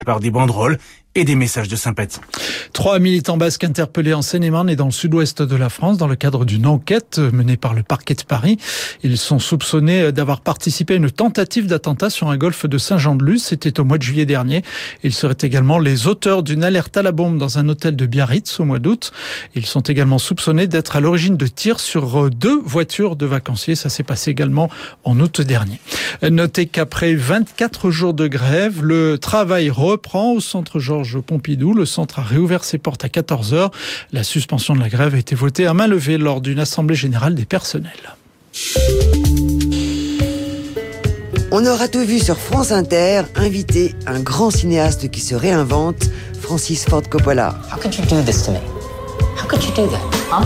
par des banderoles et des messages de sympathie. 3 militants basques interpellés en Seine-et-Marne et dans le sud-ouest de la France dans le cadre d'une enquête menée par le parquet de Paris. Ils sont soupçonnés d'avoir participé à une tentative d'attentat sur un golfe de Saint-Jean-de-Luz. C'était au mois de juillet dernier. Ils seraient également les auteurs d'une alerte à la bombe dans un hôtel de Biarritz au mois d'août. Ils sont également soupçonnés d'être à l'origine de tirs sur 2 voitures de vacanciers. Ça s'est passé également en août dernier. Notez qu'après 24 jours de grève, le travail reprend au centre Georges Pompidou. Le centre a réouvert ses portes à 14h. La suspension de la grève a été votée à main levée lors d'une assemblée générale des personnels. On aura tout vu sur France Inter, invité un grand cinéaste qui se réinvente, Francis Ford Coppola. How could you do this to me? How could you do that? Huh?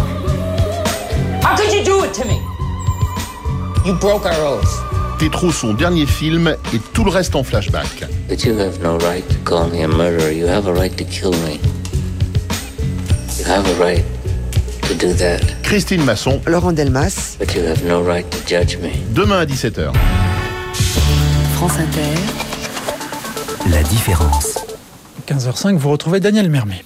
How could you do it to me? You broke our oath. Tétro, son dernier film, et tout le reste en flashback. But you have no right to call me a murderer. You have a right to kill me. You have a right to do that. Christine Masson. Laurent Delmas. But you have no right to judge me. Demain à 17h. France Inter. La différence. 15h05, vous retrouvez Daniel Mermet.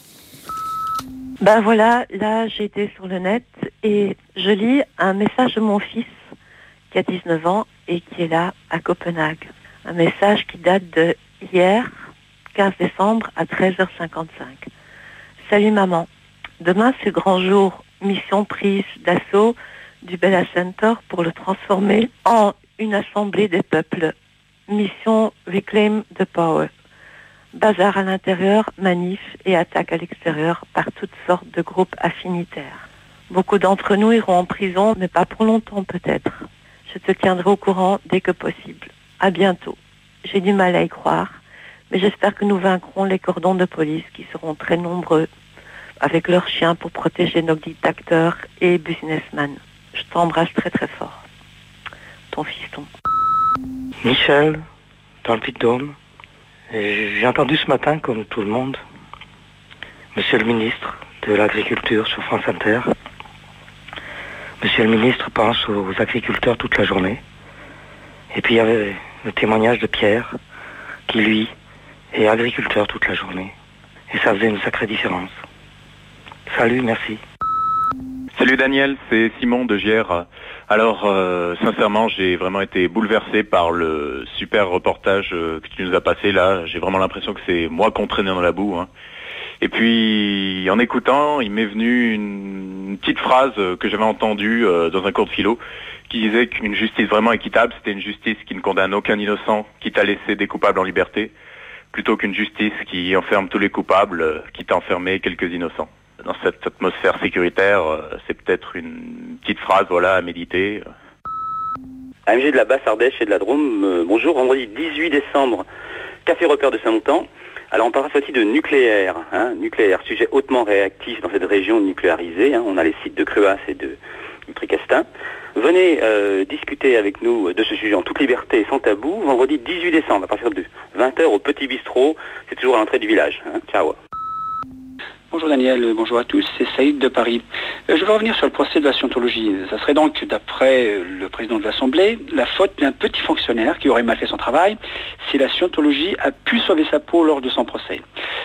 Ben voilà, là j'étais sur le net et je lis un message de mon fils qui a 19 ans et qui est là à Copenhague. Un message qui date de hier, 15 décembre à 13h55. Salut maman, demain c'est grand jour, mission prise d'assaut du Bella Center pour le transformer en une assemblée des peuples. Mission Reclaim the Power. Bazar à l'intérieur, manif et attaque à l'extérieur par toutes sortes de groupes affinitaires. Beaucoup d'entre nous iront en prison, mais pas pour longtemps peut-être. Je te tiendrai au courant dès que possible. À bientôt. J'ai du mal à y croire, mais j'espère que nous vaincrons les cordons de police qui seront très nombreux avec leurs chiens pour protéger nos dictateurs et businessmen. Je t'embrasse très très fort. Ton fiston. Michel, dans le Puy-de-Dôme. J'ai entendu ce matin, comme tout le monde, Monsieur le ministre de l'Agriculture sur France Inter. Monsieur le ministre pense aux agriculteurs toute la journée. Et puis il y avait le témoignage de Pierre, qui lui est agriculteur toute la journée. Et ça faisait une sacrée différence. Salut, merci. Salut Daniel, c'est Simon de JR. Alors, sincèrement, j'ai vraiment été bouleversé par le super reportage que tu nous as passé là. J'ai vraiment l'impression que c'est moi qu'on traînait dans la boue. Hein. Et puis, en écoutant, il m'est venu une petite phrase que j'avais entendue dans un cours de philo qui disait qu'une justice vraiment équitable, c'était une justice qui ne condamne aucun innocent, quitte à laisser des coupables en liberté, plutôt qu'une justice qui enferme tous les coupables, quitte à enfermer quelques innocents. Dans cette atmosphère sécuritaire, c'est peut-être une petite phrase voilà, à méditer. AMG de la Basse-Ardèche et de la Drôme, bonjour, vendredi 18 décembre, Café Repère de Saint-Moutan. Alors on parlera aussi de nucléaire, nucléaire, sujet hautement réactif dans cette région nucléarisée, on a les sites de Cruas et de Tricastin. Venez discuter avec nous de ce sujet en toute liberté et sans tabou, vendredi 18 décembre à partir de 20h au Petit Bistrot, c'est toujours à l'entrée du village. Ciao. Bonjour Daniel, bonjour à tous, c'est Saïd de Paris. Je veux revenir sur le procès de la scientologie. Ça serait donc, d'après le président de l'Assemblée, la faute d'un petit fonctionnaire qui aurait mal fait son travail si la scientologie a pu sauver sa peau lors de son procès.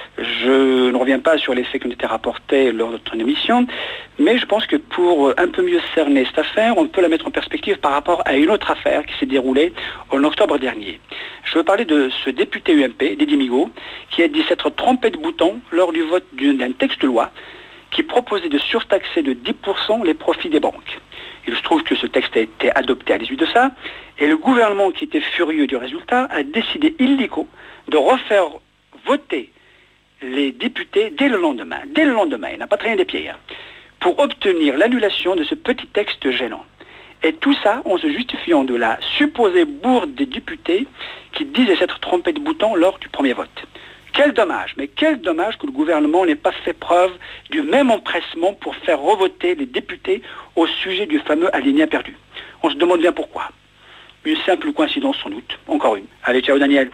Je ne reviens pas sur les faits qui ont été rapportés lors de notre émission, mais je pense que pour un peu mieux cerner cette affaire, on peut la mettre en perspective par rapport à une autre affaire qui s'est déroulée en octobre dernier. Je veux parler de ce député UMP, Dédé Migaud, qui a dit s'être trompé de bouton lors du vote d'un texte de loi qui proposait de surtaxer de 10% les profits des banques. Il se trouve que ce texte a été adopté à l'issue de ça, et le gouvernement, qui était furieux du résultat, a décidé illico de refaire voter les députés dès le lendemain. Dès le lendemain, il n'a pas traîné des pieds, pour obtenir l'annulation de ce petit texte gênant. Et tout ça en se justifiant de la supposée bourde des députés qui disaient s'être trompés de bouton lors du premier vote. Quel dommage, mais quel dommage que le gouvernement n'ait pas fait preuve du même empressement pour faire revoter les députés au sujet du fameux alinéa perdu. On se demande bien pourquoi. Une simple coïncidence sans doute, encore une. Allez, ciao Daniel.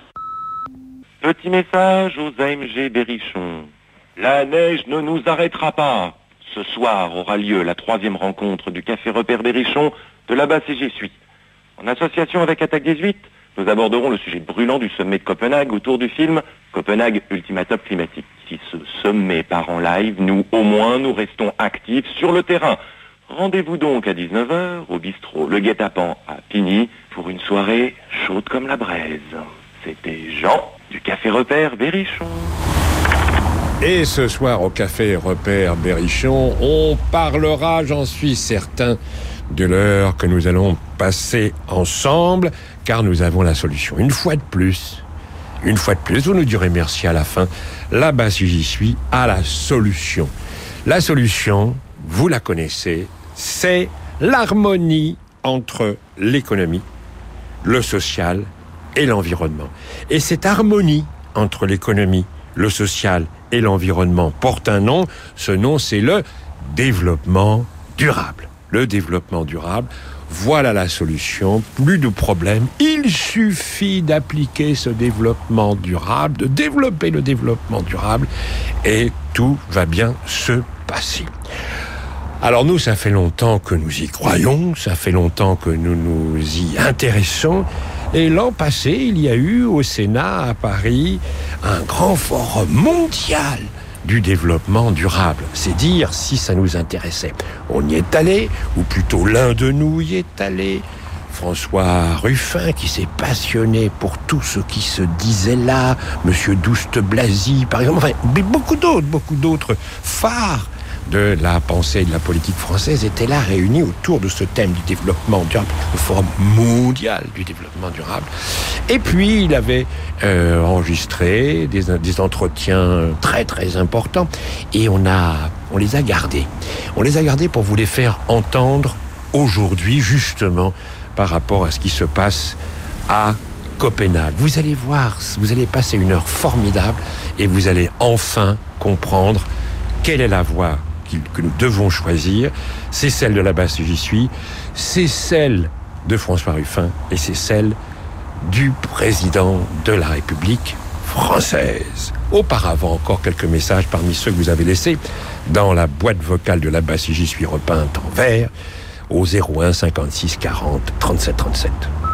Petit message aux AMG Berrichon. La neige ne nous arrêtera pas. Ce soir aura lieu la 3e rencontre du Café Repère Berrichon de la Basse et Jessuie. En association avec Attaque 18, Nous aborderons le sujet brûlant du sommet de Copenhague autour du film Copenhague Ultimatum climatique. Si ce sommet part en live, nous, au moins, nous restons actifs sur le terrain. Rendez-vous donc à 19h au bistrot Le Guet-Apens à Pigny pour une soirée chaude comme la braise. C'était Jean du Café Repère Berrichon. Et ce soir au Café Repère Berrichon, on parlera, j'en suis certain, de l'heure que nous allons passer ensemble, car nous avons la solution. Une fois de plus, vous nous direz merci à la fin. Là-bas, si j'y suis, à la solution. La solution, vous la connaissez, c'est l'harmonie entre l'économie, le social et l'environnement. Et cette harmonie entre l'économie, le social et l'environnement porte un nom. Ce nom, c'est le développement durable. Le développement durable, voilà la solution. Plus de problèmes. Il suffit d'appliquer ce développement durable, de développer le développement durable, et tout va bien se passer. Alors nous, ça fait longtemps que nous y croyons, ça fait longtemps que nous nous y intéressons. Et l'an passé, il y a eu au Sénat, à Paris, un grand forum mondial du développement durable. C'est dire si ça nous intéressait. On y est allé, ou plutôt l'un de nous y est allé. François Ruffin, qui s'est passionné pour tout ce qui se disait là, Monsieur Douste-Blazy, par exemple, enfin, beaucoup d'autres phares de la pensée et de la politique française étaient là réunis autour de ce thème du développement durable, le Forum mondial du développement durable. Et puis, il avait enregistré des entretiens très très importants, et on les a gardés. On les a gardés pour vous les faire entendre aujourd'hui, justement, par rapport à ce qui se passe à Copenhague. Vous allez voir, vous allez passer une heure formidable, et vous allez enfin comprendre quelle est la voie que nous devons choisir. C'est celle de là-bas si j'y suis, c'est celle de François Ruffin, et c'est celle du président de la République française. Auparavant, encore quelques messages parmi ceux que vous avez laissés dans la boîte vocale de là-bas si j'y suis repeinte en vert au 01 56 40 37 37.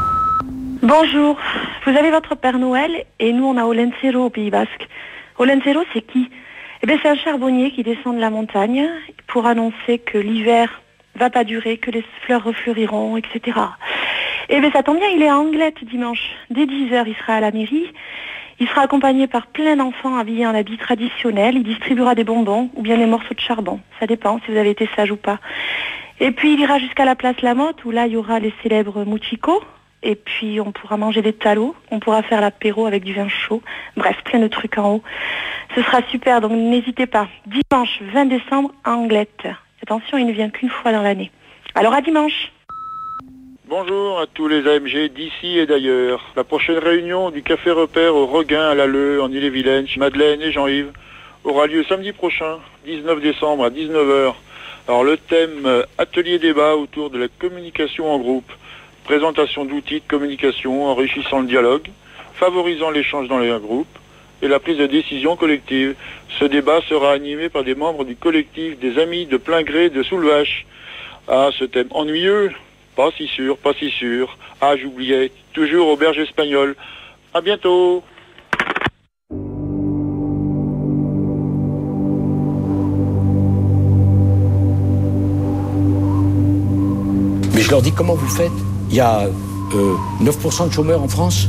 Bonjour, vous avez votre Père Noël et nous on a Olentzero au Pays Basque. Olentzero, c'est qui ? Eh bien, c'est un charbonnier qui descend de la montagne pour annoncer que l'hiver va pas durer, que les fleurs refleuriront, etc. Eh bien, ça tombe bien, il est à Anglette dimanche. Dès 10h, il sera à la mairie. Il sera accompagné par plein d'enfants habillés en habits traditionnels. Il distribuera des bonbons ou bien des morceaux de charbon. Ça dépend si vous avez été sage ou pas. Et puis, il ira jusqu'à la place Lamotte où là, il y aura les célèbres mouchicots. Et puis, on pourra manger des talos. On pourra faire l'apéro avec du vin chaud. Bref, plein de trucs en haut. Ce sera super, donc n'hésitez pas. Dimanche 20 décembre à Anglette. Attention, il ne vient qu'une fois dans l'année. Alors à dimanche. Bonjour à tous les AMG d'ici et d'ailleurs. La prochaine réunion du Café Repère au Regain à l'Alleu en Ille-et-Vilaine, chez Madeleine et Jean-Yves, aura lieu samedi prochain, 19 décembre à 19h. Alors le thème atelier débat autour de la communication en groupe. Présentation d'outils de communication enrichissant le dialogue, favorisant l'échange dans les groupes et la prise de décision collective. Ce débat sera animé par des membres du collectif des Amis de plein gré de Soulvache. Ah, ce thème ennuyeux ? Pas si sûr, pas si sûr. Ah, j'oubliais, toujours auberge espagnole. À bientôt. Mais je leur dis, comment vous faites ? Il y a 9% de chômeurs en France.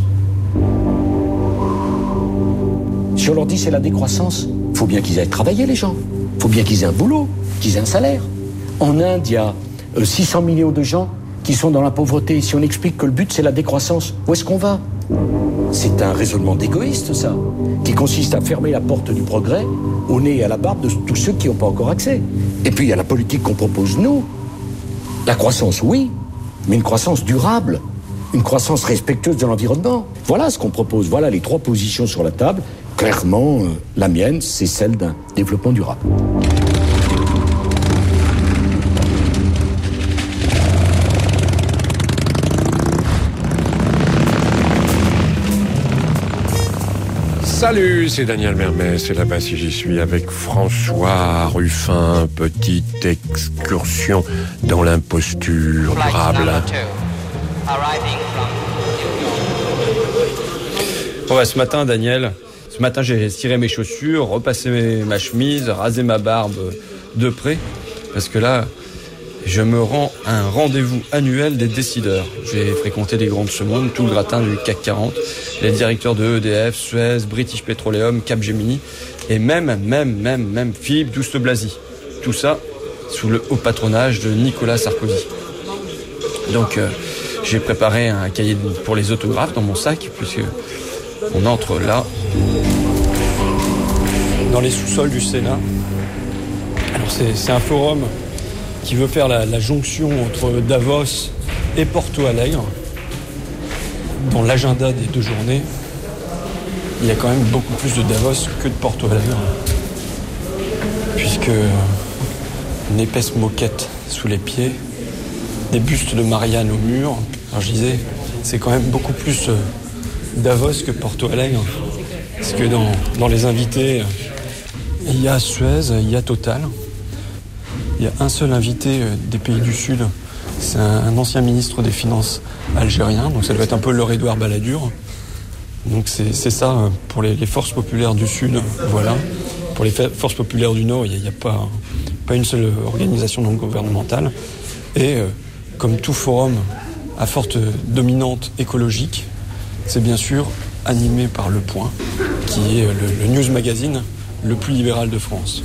Si on leur dit c'est la décroissance, il faut bien qu'ils aillent travailler les gens. Il faut bien qu'ils aient un boulot, qu'ils aient un salaire. En Inde, il y a 600 millions de gens qui sont dans la pauvreté. Si on explique que le but c'est la décroissance, où est-ce qu'on va ? C'est un raisonnement d'égoïste, ça, qui consiste à fermer la porte du progrès au nez et à la barbe de tous ceux qui n'ont pas encore accès. Et puis il y a la politique qu'on propose nous. La croissance, oui, mais une croissance durable, une croissance respectueuse de l'environnement. Voilà ce qu'on propose, voilà les 3 positions sur la table. Clairement, la mienne, c'est celle d'un développement durable. Salut, c'est Daniel Mermez, c'est là-bas si j'y suis avec François Ruffin, petite excursion dans l'imposture durable. Ouais, ce matin, Daniel, j'ai ciré mes chaussures, repassé ma chemise, rasé ma barbe de près, parce que là, je me rends à un rendez-vous annuel des décideurs. J'ai fréquenté les grands de ce monde, tout le gratin du CAC 40, les directeurs de EDF, Suez, British Petroleum, Capgemini, et même Philippe Douste-Blazy. Tout ça sous le haut patronage de Nicolas Sarkozy. Donc, j'ai préparé un cahier pour les autographes dans mon sac, puisque on entre là, dans les sous-sols du Sénat. Alors, c'est un forum qui veut faire la jonction entre Davos et Porto Alegre. Dans l'agenda des 2 journées, il y a quand même beaucoup plus de Davos que de Porto Alegre, puisque une épaisse moquette sous les pieds, des bustes de Marianne au mur. Alors je disais, c'est quand même beaucoup plus Davos que Porto Alegre, parce que dans les invités, il y a Suez, il y a Total. Il y a un seul invité des pays du Sud, c'est un ancien ministre des Finances algérien, donc ça doit être un peu Laure-Édouard Balladur. Donc c'est ça pour les forces populaires du Sud, voilà. Pour les forces populaires du Nord, il n'y a pas une seule organisation non gouvernementale. Et comme tout forum à forte dominante écologique, c'est bien sûr animé par Le Point, qui est le news magazine le plus libéral de France.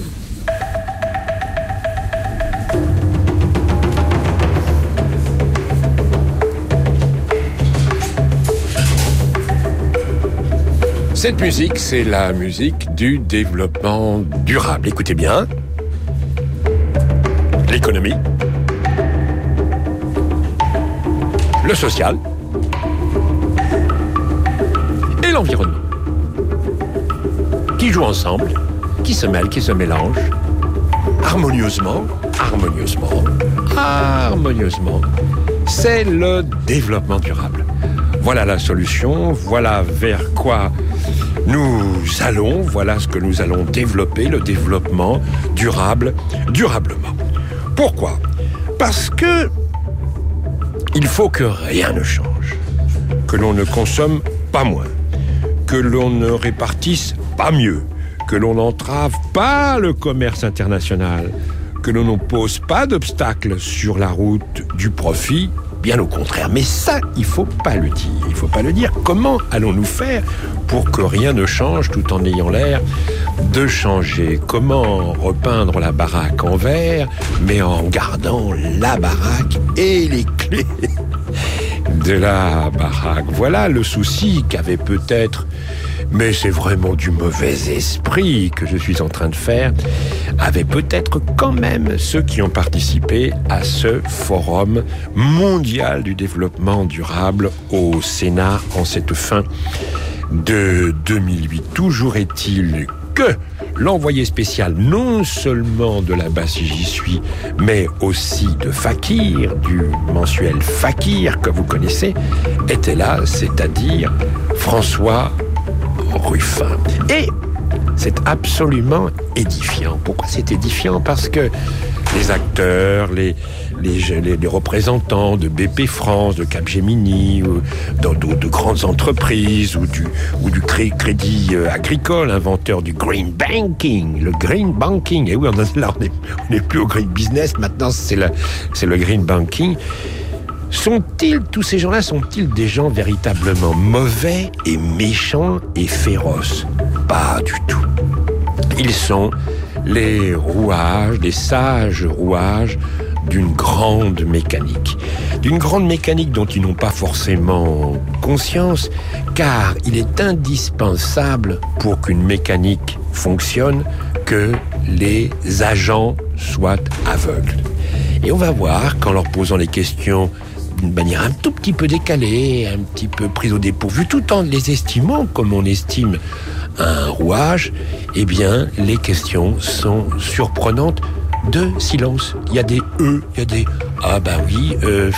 Cette musique, c'est la musique du développement durable. Écoutez bien. L'économie. Le social. Et l'environnement. Qui jouent ensemble, qui se mêlent, qui se mélangent. Harmonieusement. C'est le développement durable. Voilà la solution, voilà vers quoi nous allons, voilà ce que nous allons développer, le développement durable, durablement. Pourquoi ? Parce que il faut que rien ne change, que l'on ne consomme pas moins, que l'on ne répartisse pas mieux, que l'on n'entrave pas le commerce international, que l'on n'oppose pas d'obstacles sur la route du profit. Bien au contraire, mais ça, il faut pas le dire. Il faut pas le dire. Comment allons-nous faire pour que rien ne change tout en ayant l'air de changer ? Comment repeindre la baraque en vert, mais en gardant la baraque et les clés de la baraque ? Voilà le souci qu'avait peut-être, mais c'est vraiment du mauvais esprit que je suis en train de faire, avaient peut-être quand même ceux qui ont participé à ce forum mondial du développement durable au Sénat en cette fin de 2008. Toujours est-il que l'envoyé spécial non seulement de la Bas si j'y suis, mais aussi de Fakir, du mensuel Fakir que vous connaissez, était là, c'est-à-dire François Ruffin. Et c'est absolument édifiant. Pourquoi c'est édifiant ? Parce que les acteurs, les représentants de BP France, de Capgemini, ou de grandes entreprises, ou du crédit agricole, inventeur du green banking, le green banking. Et oui, on n'est plus au green business, maintenant c'est le green banking. Tous ces gens-là sont-ils des gens véritablement mauvais et méchants et féroces ? Pas du tout. Ils sont les rouages, les sages rouages d'une grande mécanique. D'une grande mécanique dont ils n'ont pas forcément conscience, car il est indispensable pour qu'une mécanique fonctionne que les agents soient aveugles. Et on va voir qu'en leur posant les questions d'une manière un tout petit peu décalée, un petit peu prise au dépourvu, tout en les estimant comme on estime un rouage, eh bien, les questions sont surprenantes de silence. Il y a des « il y a des « ah bah oui,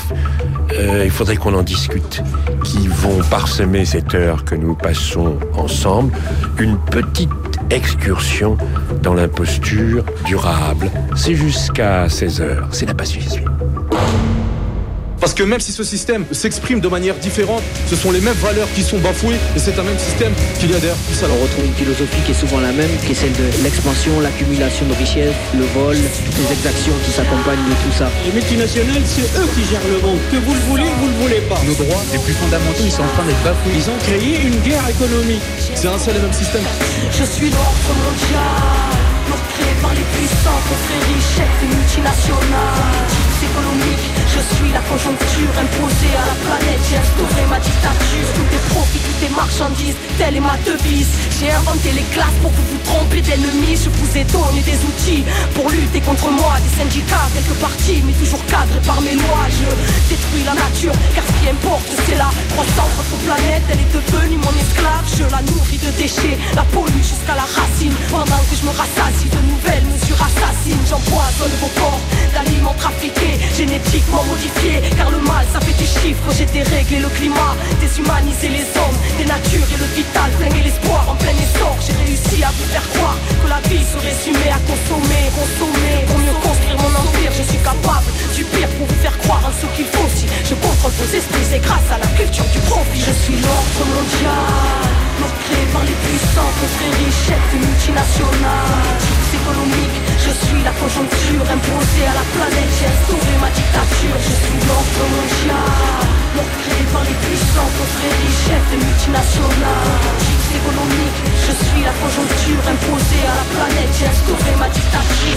il faudrait qu'on en discute », qui vont parsemer cette heure que nous passons ensemble. Une petite excursion dans l'imposture durable. C'est jusqu'à 16h. C'est la Bas si j'y suis. Parce que même si ce système s'exprime de manière différente, ce sont les mêmes valeurs qui sont bafouées et c'est un même système qu'il y a derrière tout ça. On retrouve une philosophie qui est souvent la même, qui est celle de l'expansion, l'accumulation de richesses, le vol, toutes les exactions qui s'accompagnent de tout ça. Les multinationales, c'est eux qui gèrent le monde. Que vous le voulez, vous le voulez pas. Nos droits les plus fondamentaux, ils sont en train d'être bafoués. Ils ont créé une guerre économique. C'est un seul et même système. Je suis l'ordre mondial, créé par les puissants, confréries, chefs et multinationales. Économique, je suis la conjoncture imposée à la planète. J'ai instauré ma dictature. Tout est profit, tout est marchandise, telle est ma devise. J'ai inventé les classes pour que vous trompiez d'ennemis. Je vous ai donné des outils pour lutter contre moi. Des syndicats, quelques partis, mais toujours cadrés par mes lois. Je détruis la nature, car ce qui importe c'est la croissance. Votre planète, elle est devenue mon esclave. Je la nourris de déchets, la pollue jusqu'à la racine. Pendant que je me rassasie de nouvelles mesures assassines, j'empoisonne vos corps d'aliments trafiqués, génétiquement modifiés. Car le mal ça fait des chiffres, j'ai déréglé le climat, déshumanisé les hommes, dénaturé le vital, flingué l'espoir en plein essor. J'ai réussi à vous faire croire que la vie se résumait à consommer. Pour mieux construire mon empire, je suis capable du pire pour vous faire croire en ce qu'il faut. Si je contrôle vos esprits, c'est grâce à la culture du profit. Je suis l'ordre mondial, créé par les puissants, confréries, chefs et multinationales. Économique, je suis la conjoncture imposée à la planète. J'ai instauré ma dictature. Je suis l'ordre mondial, créé par les puissants, confréries, chefs et multinationales. Économique, je suis la conjoncture imposée à la planète. J'ai instauré ma dictature.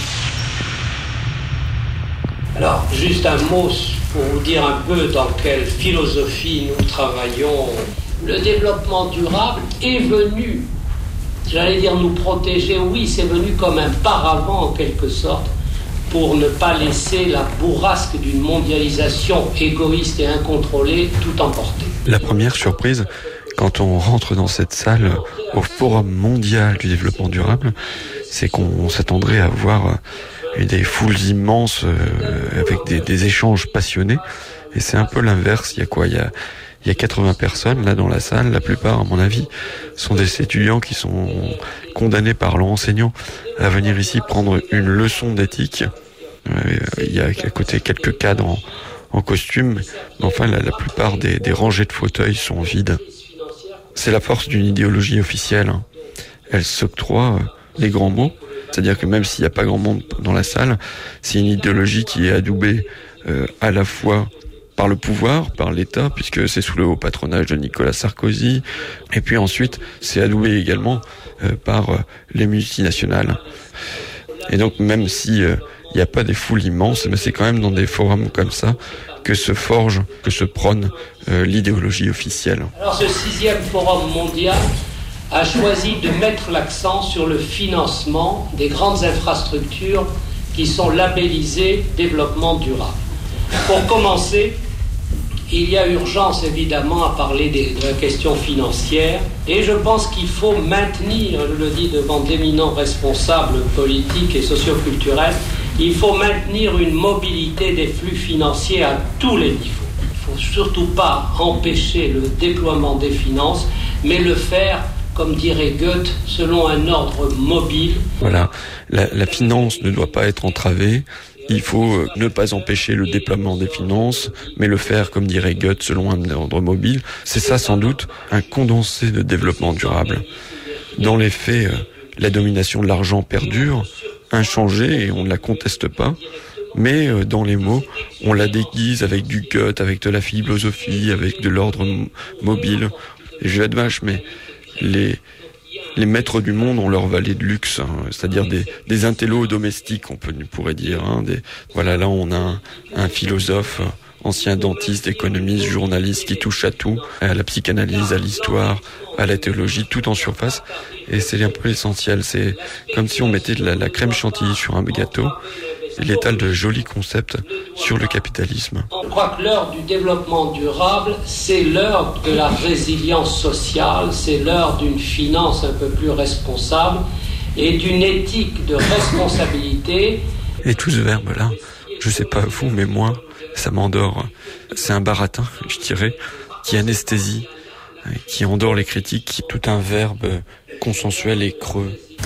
Alors, juste un mot pour vous dire un peu dans quelle philosophie nous travaillons. Le développement durable est venu, j'allais dire nous protéger, oui, c'est venu comme un paravent en quelque sorte, pour ne pas laisser la bourrasque d'une mondialisation égoïste et incontrôlée tout emporter. La première surprise, quand on rentre dans cette salle au Forum mondial du développement durable, c'est qu'on s'attendrait à voir des foules immenses avec des échanges passionnés, et c'est un peu l'inverse. Il y a quoi ? Il y a 80 personnes là dans la salle. La plupart, à mon avis, sont des étudiants qui sont condamnés par leur enseignant à venir ici prendre une leçon d'éthique. Il y a à côté quelques cadres en costume, mais enfin la plupart des rangées de fauteuils sont vides. C'est la force d'une idéologie officielle. Elle s'octroie les grands mots, c'est-à-dire que même s'il n'y a pas grand monde dans la salle, c'est une idéologie qui est adoubée à la fois par le pouvoir, par l'État, puisque c'est sous le haut patronage de Nicolas Sarkozy, et puis ensuite c'est adoubé également par les multinationales. Et donc même si il n'y a pas des foules immenses, mais c'est quand même dans des forums comme ça que se forge, que se prône l'idéologie officielle. Alors ce 6e forum mondial a choisi de mettre l'accent sur le financement des grandes infrastructures qui sont labellisées développement durable. Pour commencer, il y a urgence évidemment à parler de la question financière et je pense qu'il faut maintenir, je le dis devant d'éminents responsables politiques et socioculturels, il faut maintenir une mobilité des flux financiers à tous les niveaux. Il ne faut surtout pas empêcher le déploiement des finances, mais le faire, comme dirait Goethe, selon un ordre mobile. Voilà, la finance ne doit pas être entravée. Il faut ne pas empêcher le déploiement des finances, mais le faire, comme dirait Goethe, selon un ordre mobile. C'est ça, sans doute, un condensé de développement durable. Dans les faits, la domination de l'argent perdure, inchangée, et on ne la conteste pas. Mais dans les mots, on la déguise avec du Goethe, avec de la philosophie, avec de l'ordre mobile. Et je vais être vache, mais les maîtres du monde ont leur valet de luxe, c'est-à-dire des intellos domestiques, on pourrait dire. Voilà, là on a un philosophe, ancien dentiste, économiste, journaliste qui touche à tout, à la psychanalyse, à l'histoire, à la théologie, tout en surface. Et c'est un peu l'essentiel. C'est comme si on mettait de la crème chantilly sur un gâteau. Il étale de jolis concepts sur le capitalisme. Je crois que l'heure du développement durable, c'est l'heure de la résilience sociale, c'est l'heure d'une finance un peu plus responsable et d'une éthique de responsabilité. Et tout ce verbe-là, je sais pas vous, mais moi, ça m'endort. C'est un baratin, je dirais, qui anesthésie, qui endort les critiques, qui est tout un verbe consensuel et creux.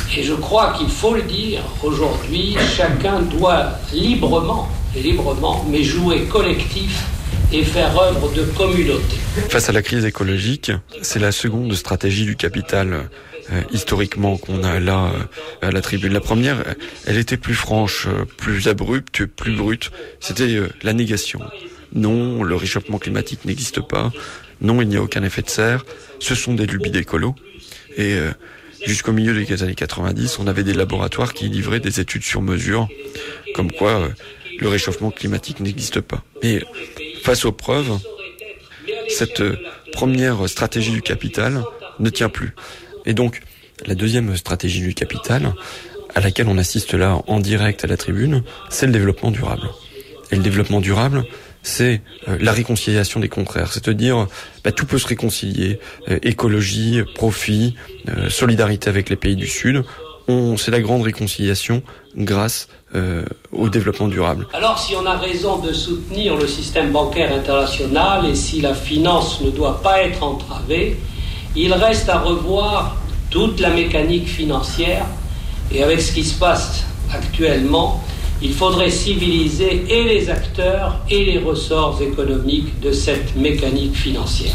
Et je crois qu'il faut le dire, aujourd'hui, chacun doit librement, mais jouer collectif et faire œuvre de communauté. Face à la crise écologique, c'est la seconde stratégie du capital historiquement qu'on a là à la tribune. La première, elle était plus franche, plus abrupte, plus brute. C'était la négation. Non, le réchauffement climatique n'existe pas. Non, il n'y a aucun effet de serre. Ce sont des lubies d'écolos. Et jusqu'au milieu des années 90, on avait des laboratoires qui livraient des études sur mesure, comme quoi le réchauffement climatique n'existe pas. Et face aux preuves, cette première stratégie du capital ne tient plus. Et donc, la deuxième stratégie du capital, à laquelle on assiste là en direct à la tribune, c'est le développement durable. Et le développement durable, c'est la réconciliation des contraires. C'est-à-dire, tout peut se réconcilier. Écologie, profit, solidarité avec les pays du Sud. C'est la grande réconciliation grâce au développement durable. Alors si on a raison de soutenir le système bancaire international et si la finance ne doit pas être entravée, il reste à revoir toute la mécanique financière et avec ce qui se passe actuellement, il faudrait civiliser et les acteurs et les ressorts économiques de cette mécanique financière.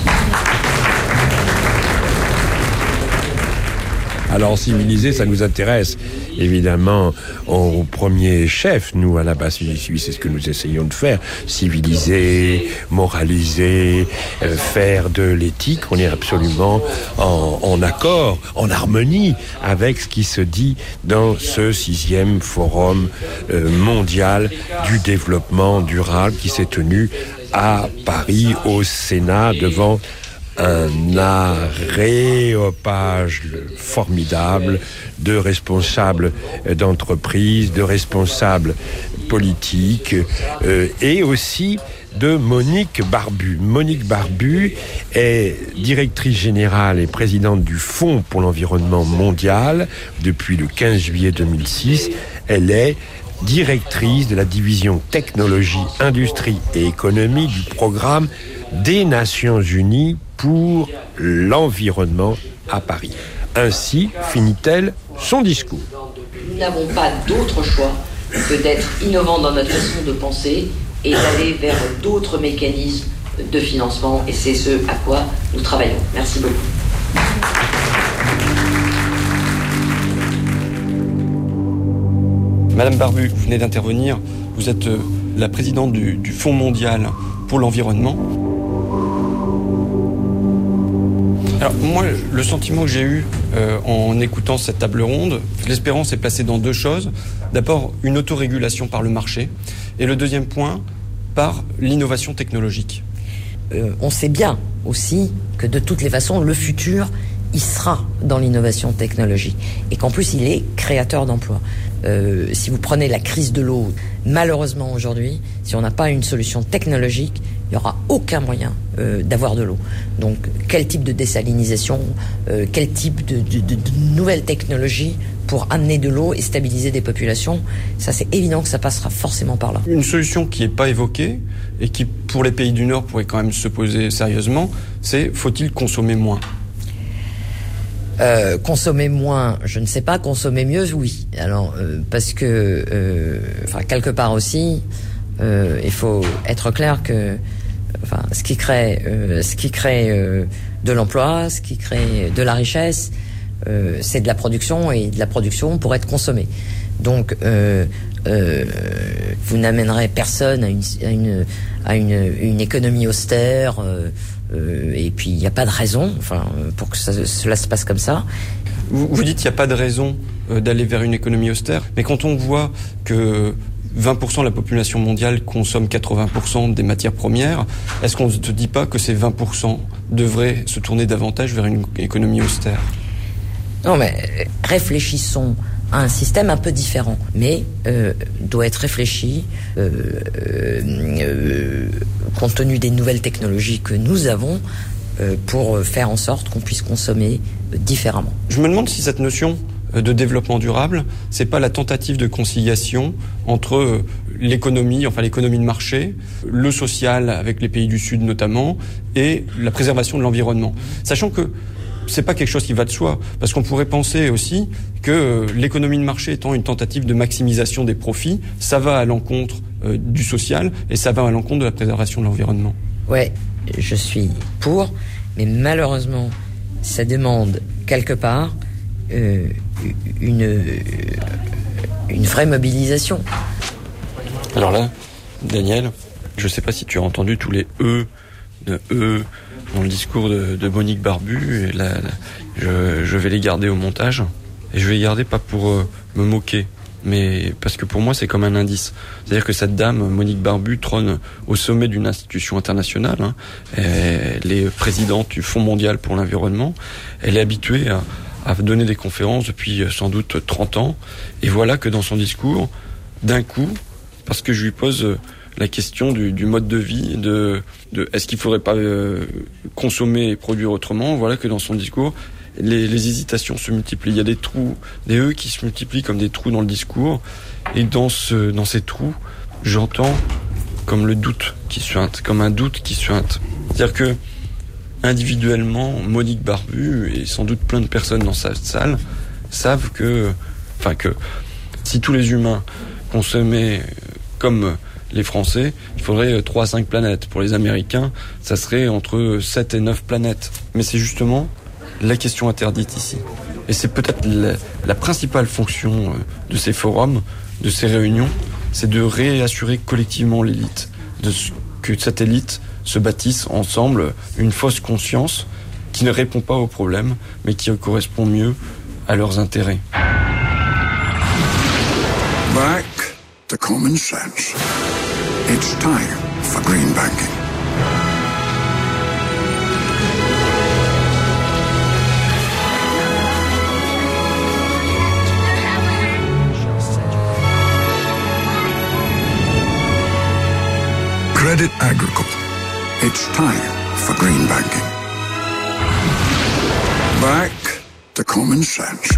Alors civiliser, ça nous intéresse évidemment au premier chef. Nous, à la base suisse, c'est ce que nous essayons de faire. Civiliser, moraliser, faire de l'éthique. On est absolument en accord, en harmonie avec ce qui se dit dans ce 6e forum mondial du développement durable qui s'est tenu à Paris, au Sénat, devant un aréopage formidable de responsables d'entreprises, de responsables politiques et aussi de Monique Barbu. Monique Barbu est directrice générale et présidente du Fonds pour l'environnement mondial depuis le 15 juillet 2006. Elle est directrice de la division technologie, industrie et économie du programme des Nations Unies pour l'environnement à Paris. Ainsi finit-elle son discours. Nous n'avons pas d'autre choix que d'être innovants dans notre façon de penser et d'aller vers d'autres mécanismes de financement, et c'est ce à quoi nous travaillons. Merci beaucoup. Madame Barbu, vous venez d'intervenir. Vous êtes la présidente du Fonds mondial pour l'environnement. Alors moi, le sentiment que j'ai eu en écoutant cette table ronde, l'espérance est placée dans deux choses. D'abord, une autorégulation par le marché, et le deuxième point, par l'innovation technologique. On sait bien aussi que de toutes les façons, le futur, il sera dans l'innovation technologique, et qu'en plus, il est créateur d'emplois. Si vous prenez la crise de l'eau, malheureusement aujourd'hui, si on n'a pas une solution technologique, il n'y aura aucun moyen d'avoir de l'eau. Donc, quel type de désalinisation, quel type de nouvelles technologies pour amener de l'eau et stabiliser des populations, ça c'est évident que ça passera forcément par là. Une solution qui n'est pas évoquée et qui, pour les pays du Nord, pourrait quand même se poser sérieusement, c'est faut-il consommer moins ? Consommer moins, je ne sais pas. Consommer mieux, oui. Alors, parce que, quelque part aussi, il faut être clair que, ce qui crée de l'emploi, ce qui crée de la richesse, c'est de la production, et de la production pour être consommée. Donc, vous n'amènerez personne à une économie austère. Et puis il n'y a pas de raison, pour que cela se passe comme ça. Vous dites qu'il n'y a pas de raison d'aller vers une économie austère, mais quand on voit que 20% de la population mondiale consomme 80% des matières premières, est-ce qu'on ne se dit pas que ces 20% devraient se tourner davantage vers une économie austère ? Non, mais réfléchissons à un système un peu différent, mais doit être réfléchi compte tenu des nouvelles technologies que nous avons pour faire en sorte qu'on puisse consommer différemment. Je me demande si cette notion de développement durable, c'est pas la tentative de conciliation entre l'économie de marché, le social avec les pays du Sud notamment, et la préservation de l'environnement. Sachant que c'est pas quelque chose qui va de soi, parce qu'on pourrait penser aussi que l'économie de marché étant une tentative de maximisation des profits, ça va à l'encontre du social et ça va à l'encontre de la préservation de l'environnement. Ouais, je suis pour, mais malheureusement, ça demande quelque part une vraie mobilisation. Alors là, Daniel, je ne sais pas si tu as entendu tous les dans le discours de Monique Barbu. Et là, je vais les garder au montage. Et je vais les garder pas pour me moquer, mais parce que pour moi c'est comme un indice. C'est-à-dire que cette dame, Monique Barbu, trône au sommet d'une institution internationale. Elle est présidente du Fonds mondial pour l'environnement. Elle est habituée à donner des conférences depuis sans doute 30 ans. Et voilà que dans son discours, d'un coup, parce que je lui pose la question du mode de vie, de est-ce qu'il faudrait pas consommer et produire autrement, voilà que dans son discours, les hésitations se multiplient. Il y a des trous, des qui se multiplient comme des trous dans le discours. Et dans ces trous, j'entends comme le doute qui suinte, comme un doute qui suinte. C'est-à-dire que, individuellement, Monique Barbu et sans doute plein de personnes dans cette salle savent que si tous les humains consommaient comme les Français, il faudrait 3 à 5 planètes. Pour les Américains, ça serait entre 7 et 9 planètes. Mais c'est justement la question interdite ici. Et c'est peut-être la principale fonction de ces forums, de ces réunions, c'est de réassurer collectivement l'élite, que cette élite se bâtisse ensemble une fausse conscience qui ne répond pas aux problèmes, mais qui correspond mieux à leurs intérêts. Back to common sense. It's time for green banking. Credit Agricole. It's time for green banking. Back to common sense.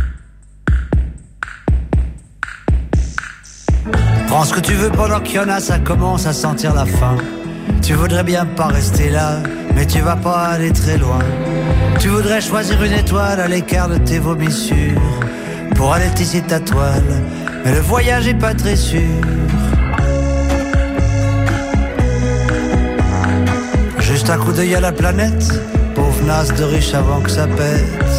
Prends ce que tu veux pendant qu'il y en a, ça commence à sentir la faim. Tu voudrais bien pas rester là, mais tu vas pas aller très loin. Tu voudrais choisir une étoile à l'écart de tes vomissures pour aller tisser ta toile, mais le voyage est pas très sûr. Juste un coup d'œil à la planète, pauvre naze de riche avant que ça pète.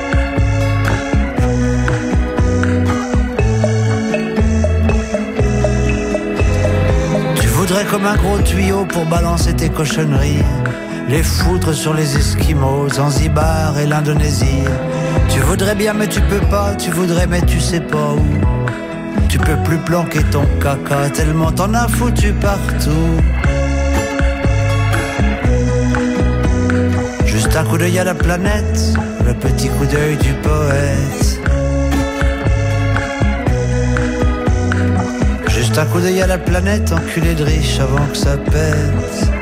Tu voudrais comme un gros tuyau pour balancer tes cochonneries, les foutre sur les Esquimaux, Zanzibar et l'Indonésie. Tu voudrais bien mais tu peux pas, tu voudrais mais tu sais pas où. Tu peux plus planquer ton caca tellement t'en as foutu partout. Juste un coup d'œil à la planète, le petit coup d'œil du poète. Juste un coup d'œil à la planète, enculé de riche avant que ça pète.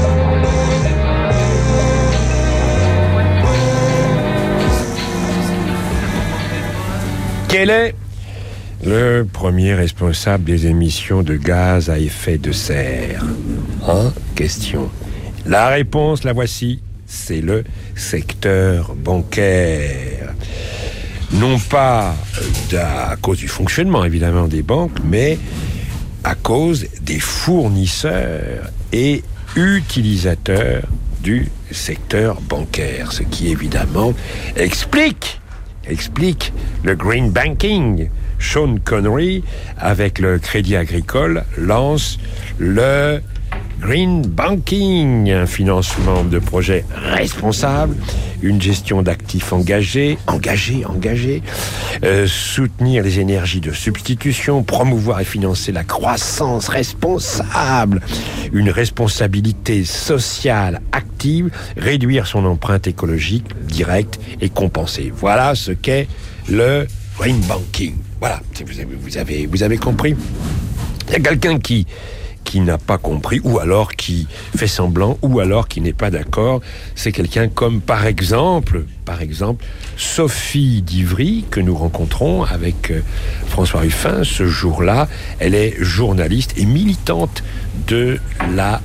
Quel est le premier responsable des émissions de gaz à effet de serre? Question. La réponse, la voici. C'est le secteur bancaire. Non pas à cause du fonctionnement, évidemment, des banques, mais à cause des fournisseurs et utilisateurs du secteur bancaire. Ce qui, évidemment, explique le green banking. Sean Connery, avec le Crédit Agricole, lance le green banking, un financement de projets responsables, une gestion d'actifs engagés, soutenir les énergies de substitution, promouvoir et financer la croissance responsable, une responsabilité sociale active, réduire son empreinte écologique directe et compensée. Voilà ce qu'est le green banking. Voilà, vous avez compris. Il y a quelqu'un qui n'a pas compris, ou alors qui fait semblant, ou alors qui n'est pas d'accord. C'est quelqu'un comme, par exemple, Sophie d'Ivry, que nous rencontrons avec François Ruffin ce jour-là. Elle est journaliste et militante de la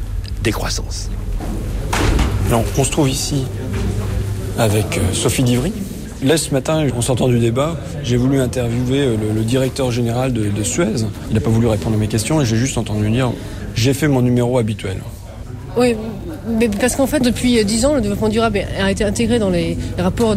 décroissance. Alors, on se trouve ici avec Sophie d'Ivry, Là, ce matin, en sortant du débat, j'ai voulu interviewer le directeur général de Suez. Il n'a pas voulu répondre à mes questions et j'ai juste entendu dire « j'ai fait mon numéro habituel ». Oui, mais parce qu'en fait, depuis 10 ans, le développement durable a été intégré dans les rapports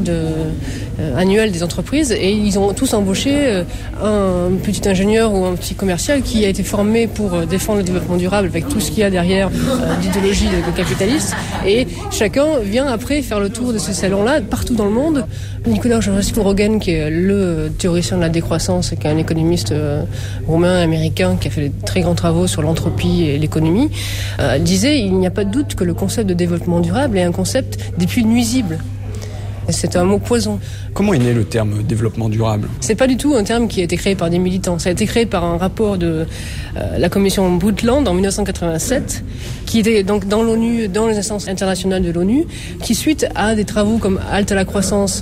annuels des entreprises et ils ont tous embauché un petit ingénieur ou un petit commercial qui a été formé pour défendre le développement durable avec tout ce qu'il y a derrière d'idéologie de capitaliste. Et chacun vient après faire le tour de ces salons-là partout dans le monde. Nicolas Rogan, qui est le théoricien de la décroissance et qui est un économiste roumain, américain, qui a fait de très grands travaux sur l'entropie et l'économie, disait il n'y a pas de doute que le concept de développement durable est un concept des plus nuisibles. C'est un mot poison. Comment est né le terme développement durable ? C'est pas du tout un terme qui a été créé par des militants. Ça a été créé par un rapport de la commission Brundtland en 1987, qui était donc dans l'ONU, dans les instances internationales de l'ONU, qui suite à des travaux comme Halte à la croissance,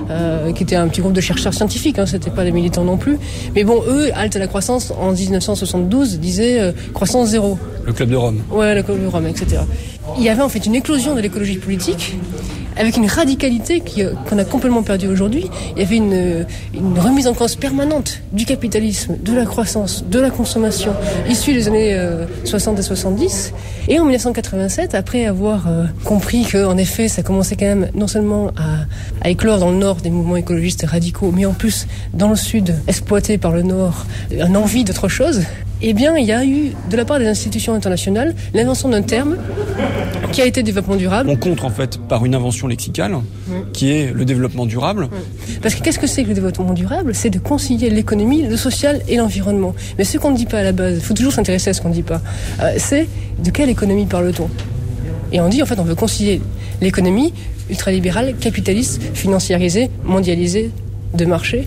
qui était un petit groupe de chercheurs scientifiques, c'était pas des militants non plus. Mais bon, eux, Halte à la croissance en 1972 disaient croissance zéro. Le Club de Rome. Ouais, le Club de Rome, etc. Il y avait en fait une éclosion de l'écologie politique avec une radicalité qu'on a complètement perdue aujourd'hui. Il y avait une remise en cause permanente du capitalisme, de la croissance, de la consommation, issue des années 60 et 70. Et en 1987, après avoir compris qu'en effet, ça commençait quand même non seulement à éclore dans le Nord des mouvements écologistes radicaux, mais en plus, dans le Sud, exploité par le Nord, une envie d'autre chose, eh bien, il y a eu, de la part des institutions internationales, l'invention d'un terme qui a été développement durable. On contre, en fait, par une invention lexicale, qui est le développement durable. Parce que qu'est-ce que c'est que le développement durable ? C'est de concilier l'économie, le social et l'environnement. Mais ce qu'on ne dit pas à la base, il faut toujours s'intéresser à ce qu'on ne dit pas, c'est de quelle économie parle-t-on ? Et on dit, en fait, on veut concilier l'économie ultralibérale, capitaliste, financiarisée, mondialisée, de marché,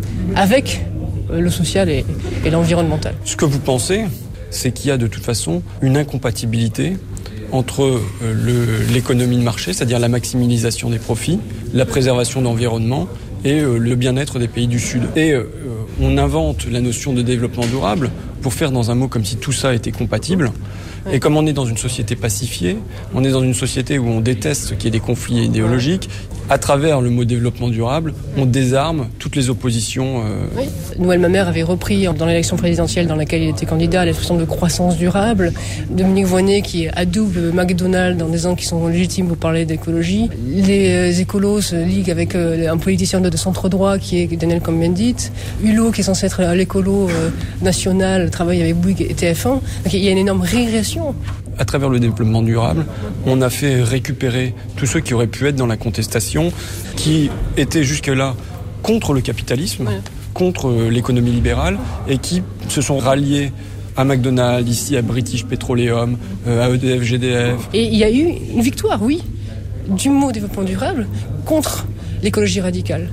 avec le social et l'environnemental. Ce que vous pensez, c'est qu'il y a de toute façon une incompatibilité entre l'économie de marché, c'est-à-dire la maximisation des profits, la préservation de l'environnement et le bien-être des pays du Sud. Et on invente la notion de développement durable pour faire dans un mot comme si tout ça était compatible. Et comme on est dans une société pacifiée, on est dans une société où on déteste qu'il y ait des conflits idéologiques, à travers le mot développement durable, on désarme toutes les oppositions. Oui. Noël Mamère avait repris dans l'élection présidentielle dans laquelle il était candidat l'expression de croissance durable. Dominique Voynet qui adoube McDonald's en disant qu'ils sont légitimes pour parler d'écologie. Les écolos se liguent avec un politicien de centre droit qui est Daniel Cohn-Bendit. Hulot qui est censé être l'écolo national travaille avec Bouygues et TF1. Donc il y a une énorme régression. À travers le développement durable, on a fait récupérer tous ceux qui auraient pu être dans la contestation, qui étaient jusque-là contre le capitalisme, contre l'économie libérale, et qui se sont ralliés à McDonald's, ici à British Petroleum, à EDF, GDF. Et il y a eu une victoire, oui, du mot développement durable contre l'écologie radicale.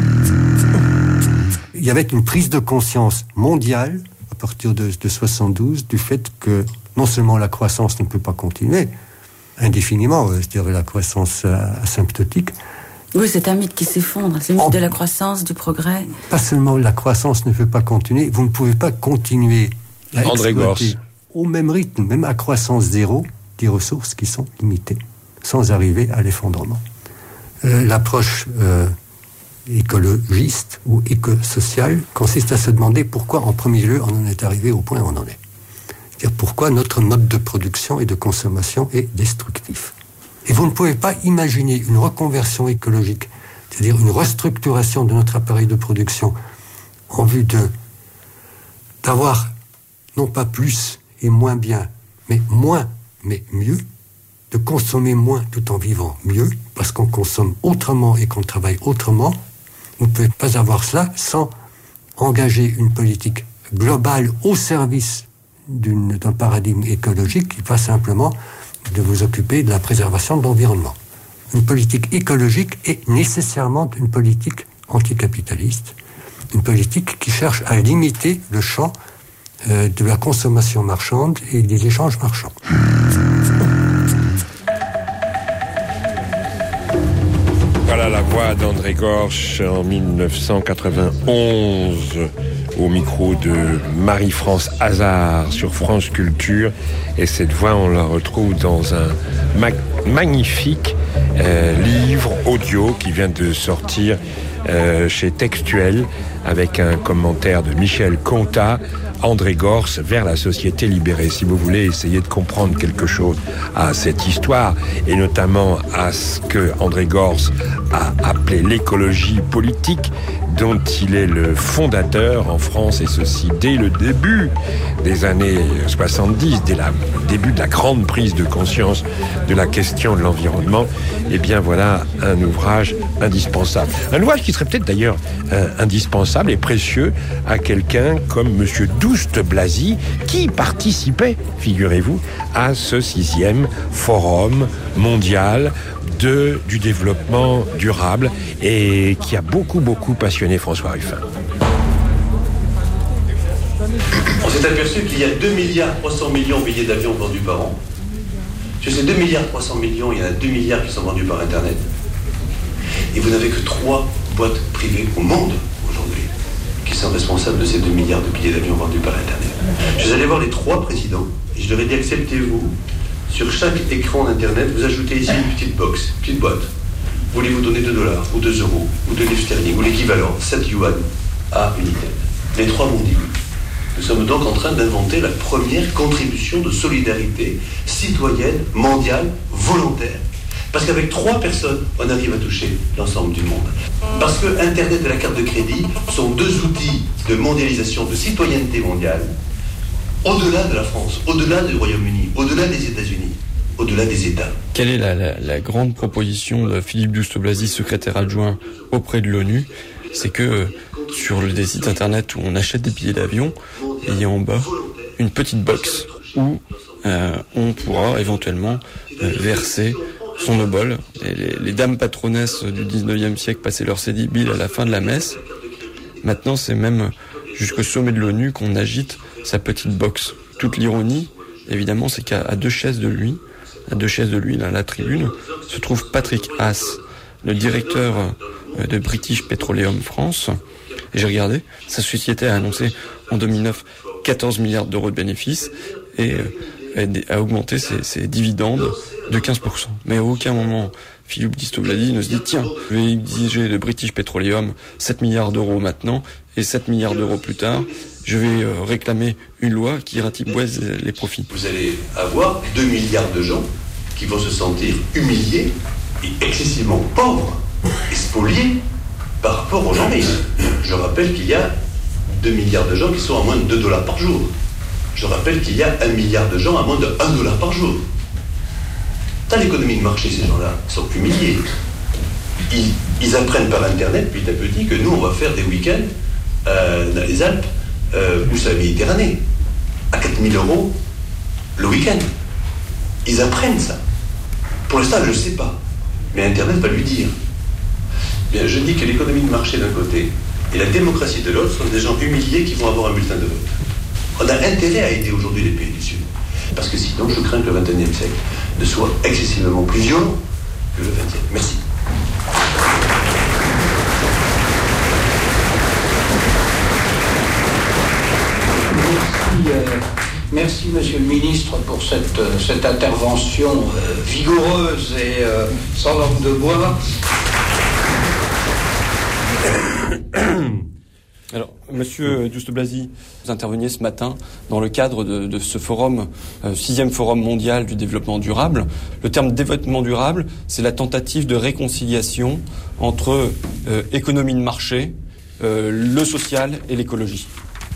Il y avait une prise de conscience mondiale, à partir de 72, du fait que non seulement la croissance ne peut pas continuer indéfiniment, c'est-à-dire la croissance asymptotique. Oui, c'est un mythe qui s'effondre, c'est le mythe de la croissance, du progrès. Pas seulement la croissance ne peut pas continuer, vous ne pouvez pas continuer à exploiter au même rythme, même à croissance zéro, des ressources qui sont limitées, sans arriver à l'effondrement. L'approche écologiste ou éco-sociale consiste à se demander pourquoi, en premier lieu, on en est arrivé au point où on en est. C'est-à-dire pourquoi notre mode de production et de consommation est destructif. Et vous ne pouvez pas imaginer une reconversion écologique, c'est-à-dire une restructuration de notre appareil de production en vue d'avoir non pas plus et moins bien, mais moins, mais mieux, de consommer moins tout en vivant mieux, parce qu'on consomme autrement et qu'on travaille autrement. Vous ne pouvez pas avoir cela sans engager une politique globale au service d'un paradigme écologique qui pas simplement de vous occuper de la préservation de l'environnement. Une politique écologique est nécessairement une politique anticapitaliste, une politique qui cherche à limiter le champ de la consommation marchande et des échanges marchands. Voilà la voix d'André Gorch en 1991 au micro de Marie-France Hazard sur France Culture. Et cette voix, on la retrouve dans un magnifique livre audio qui vient de sortir chez Textuel, avec un commentaire de Michel Contat, André Gorz vers la société libérée. Si vous voulez essayer de comprendre quelque chose à cette histoire, et notamment à ce que André Gorz a appelé l'écologie politique, dont il est le fondateur en France, et ceci dès le début des années 70, dès le début de la grande prise de conscience de la question de l'environnement, eh bien voilà un ouvrage indispensable. Un ouvrage qui serait peut-être d'ailleurs indispensable et précieux à quelqu'un comme Monsieur Douste-Blazy, qui participait, figurez-vous, à ce 6e forum mondial du développement durable, et qui a beaucoup passionné François Ruffin. On s'est aperçu qu'il y a 2,3 milliards de billets d'avion vendus par an. Sur ces 2,3 milliards, il y en a 2 milliards qui sont vendus par Internet. Et vous n'avez que 3 boîtes privées au monde aujourd'hui qui sont responsables de ces 2 milliards de billets d'avion vendus par Internet. Je suis allé voir les 3 présidents et je leur ai dit: acceptez-vous, sur chaque écran d'Internet, vous ajoutez ici une petite box, une petite boîte. Voulez-vous donner 2 $ ou 2 €, ou 2 livres sterling, ou l'équivalent, 7 yuan à Unitel? Les 3 m'ont dit oui. Nous sommes donc en train d'inventer la première contribution de solidarité citoyenne, mondiale, volontaire. Parce qu'avec 3 personnes, on arrive à toucher l'ensemble du monde. Parce que Internet et la carte de crédit sont 2 outils de mondialisation, de citoyenneté mondiale, au-delà de la France, au-delà du Royaume-Uni, au-delà des États-Unis, au-delà des États. Quelle est la grande proposition de Philippe Douste-Blazy, secrétaire adjoint auprès de l'ONU? C'est que sur des sites internet où on achète des billets d'avion, il y a en bas une petite box où on pourra éventuellement verser son obol. Et les dames patronesses du 19e siècle passaient leur sédibile à la fin de la messe. Maintenant, c'est même jusqu'au sommet de l'ONU qu'on agite sa petite box. Toute l'ironie, évidemment, c'est qu'à 2 chaises de lui, dans la tribune, se trouve Patrick Haas, le directeur de British Petroleum France. Et j'ai regardé, sa société a annoncé en 2009 14 milliards d'euros de bénéfices et a augmenté ses dividendes de 15%. Mais à aucun moment, Philippe Douste-Blazy ne se dit: tiens, je vais exiger de British Petroleum 7 milliards d'euros maintenant, et 7 milliards d'euros plus tard, je vais réclamer une loi qui ratiboise les profits. Vous allez avoir 2 milliards de gens qui vont se sentir humiliés et excessivement pauvres et spoliés par rapport aux gens riches. Je rappelle qu'il y a 2 milliards de gens qui sont à moins de 2 $ par jour. Je rappelle qu'il y a 1 milliard de gens à moins de 1 $ par jour. Dans l'économie de marché, ces gens-là sont humiliés. Ils apprennent par Internet, petit à petit, que nous, on va faire des week-ends dans les Alpes, ou sur la Méditerranée, à 4 000 € le week-end. Ils apprennent ça. Pour l'instant, je ne sais pas. Mais Internet va lui dire. Bien, je dis que l'économie de marché d'un côté et la démocratie de l'autre sont des gens humiliés qui vont avoir un bulletin de vote. On a intérêt à aider aujourd'hui les pays du Sud. Parce que sinon, je crains que le XXIe siècle ne soit excessivement plus violent que le XXe. Merci. Merci, Monsieur le Ministre, pour cette intervention vigoureuse et sans langue de bois. Alors, Monsieur Douste-Blazy, vous interveniez ce matin dans le cadre de ce forum, 6e forum mondial du développement durable. Le terme développement durable, c'est la tentative de réconciliation entre économie de marché, le social et l'écologie.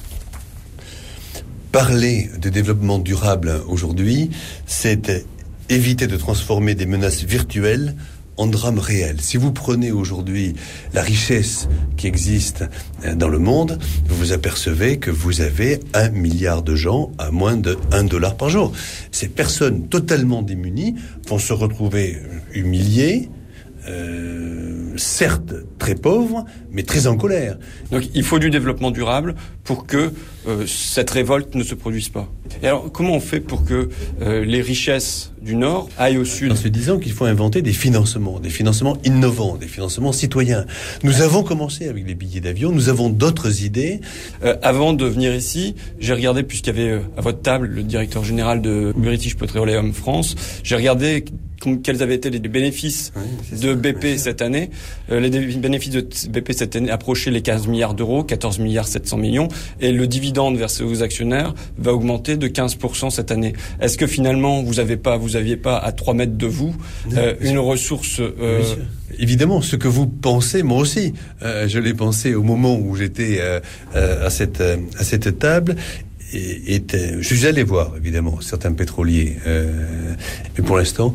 Parler de développement durable aujourd'hui, c'est éviter de transformer des menaces virtuelles en drame réel. Si vous prenez aujourd'hui la richesse qui existe dans le monde, vous vous apercevez que vous avez 1 milliard de gens à moins de 1 $ par jour. Ces personnes totalement démunies vont se retrouver humiliées, certes très pauvres, mais très en colère. Donc il faut du développement durable pour que cette révolte ne se produise pas. Et alors comment on fait pour que les richesses du Nord aillent au Sud? En se disant qu'il faut inventer des financements innovants, des financements citoyens. Nous avons commencé avec les billets d'avion, nous avons d'autres idées. Avant de venir ici, j'ai regardé, puisqu'il y avait à votre table le directeur général de British Petroleum France, j'ai regardé quels avaient été les bénéfices de BP cette année. Les bénéfices bénéfice de BP cette année approchait les 15 milliards d'euros, 14 milliards 700 millions, et le dividende versé aux actionnaires va augmenter de 15% cette année. Est-ce que finalement vous aviez pas à 3 mètres de vous une ressource Évidemment, ce que vous pensez, moi aussi, je l'ai pensé au moment où j'étais à cette table. Je suis allé voir, évidemment, certains pétroliers. Mais pour l'instant,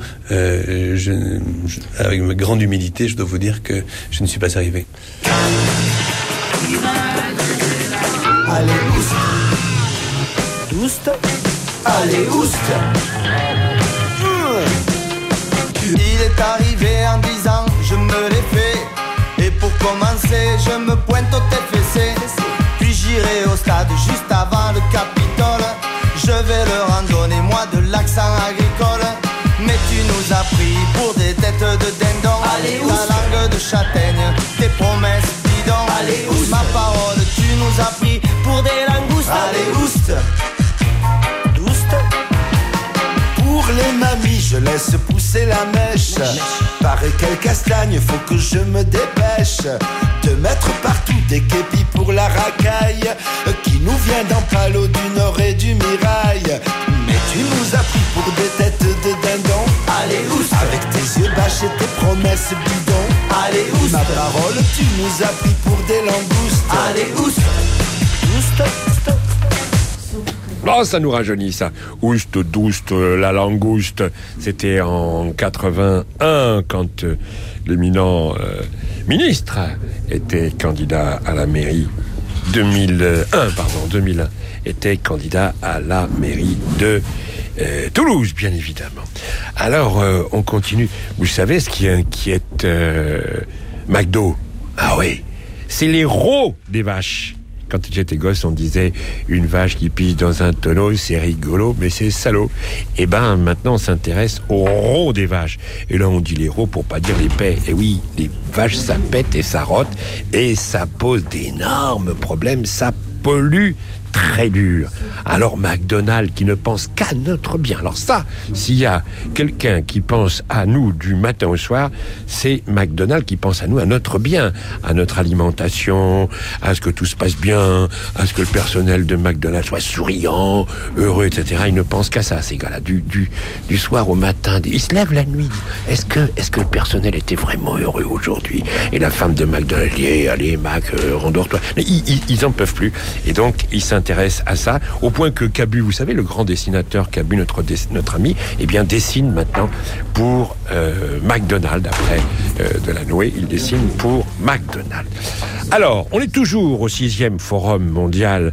avec ma grande humilité, je dois vous dire que je ne suis pas arrivé. Allez, oust. Oust. Allez, oust. Il est arrivé en disant, je me l'ai fait. Et pour commencer, je me pointe au TFC. Puis j'irai au stade juste avant le Capitole. Je vais leur en donner, moi, de l'accent agricole. Mais tu nous as pris pour des têtes de dindon. Allez, ta langue de châtaigne, tes promesses bidons. Allez, oust. Ma parole, tu nous as pris pour des langoustes. Allez, oust. Oust. Pour les mamies, je laisse pousser la mèche. Pareil quelle castagne, faut que je me dépêche de mettre partout des képis pour la racaille qui nous vient d'Ampalo, du Nord et du Mirail. Mais tu nous as pris pour des têtes de dindon. Allez, oust. Avec tes yeux bâchés, tes promesses bidons. Allez, oust. Ma parole, tu nous as pris pour des langoustes. Allez, oust. Oust. Oh, ça nous rajeunit, ça. Oust, douste, la langouste. C'était en 81, quand l'éminent ministre était candidat à la mairie. 2001, était candidat à la mairie de Toulouse, bien évidemment. Alors, on continue. Vous savez ce qui inquiète McDo? Ah oui, c'est les rots des vaches. Quand j'étais gosse, on disait une vache qui pisse dans un tonneau, c'est rigolo, mais c'est salaud. Et ben, maintenant, on s'intéresse aux rots des vaches. Et là, on dit les rots pour pas dire les paix. Et oui, les vaches, ça pète et ça rote, et ça pose d'énormes problèmes, ça pollue très dur. Alors McDonald's qui ne pense qu'à notre bien. Alors ça, s'il y a quelqu'un qui pense à nous du matin au soir, c'est McDonald's qui pense à nous, à notre bien, à notre alimentation, à ce que tout se passe bien, à ce que le personnel de McDonald's soit souriant, heureux, etc. Il ne pense qu'à ça, ces gars-là. Du soir au matin, ils se lèvent la nuit. Est-ce que le personnel était vraiment heureux aujourd'hui? Et la femme de McDonald's dit, allez Mac, rendors-toi. Ils en peuvent plus. Et donc, ils s'intéressent à ça, au point que Cabu, vous savez, le grand dessinateur Cabu, notre ami, eh bien, dessine maintenant pour McDonald's. Après Delanoë, il dessine pour McDonald's. Alors, on est toujours au 6e Forum mondial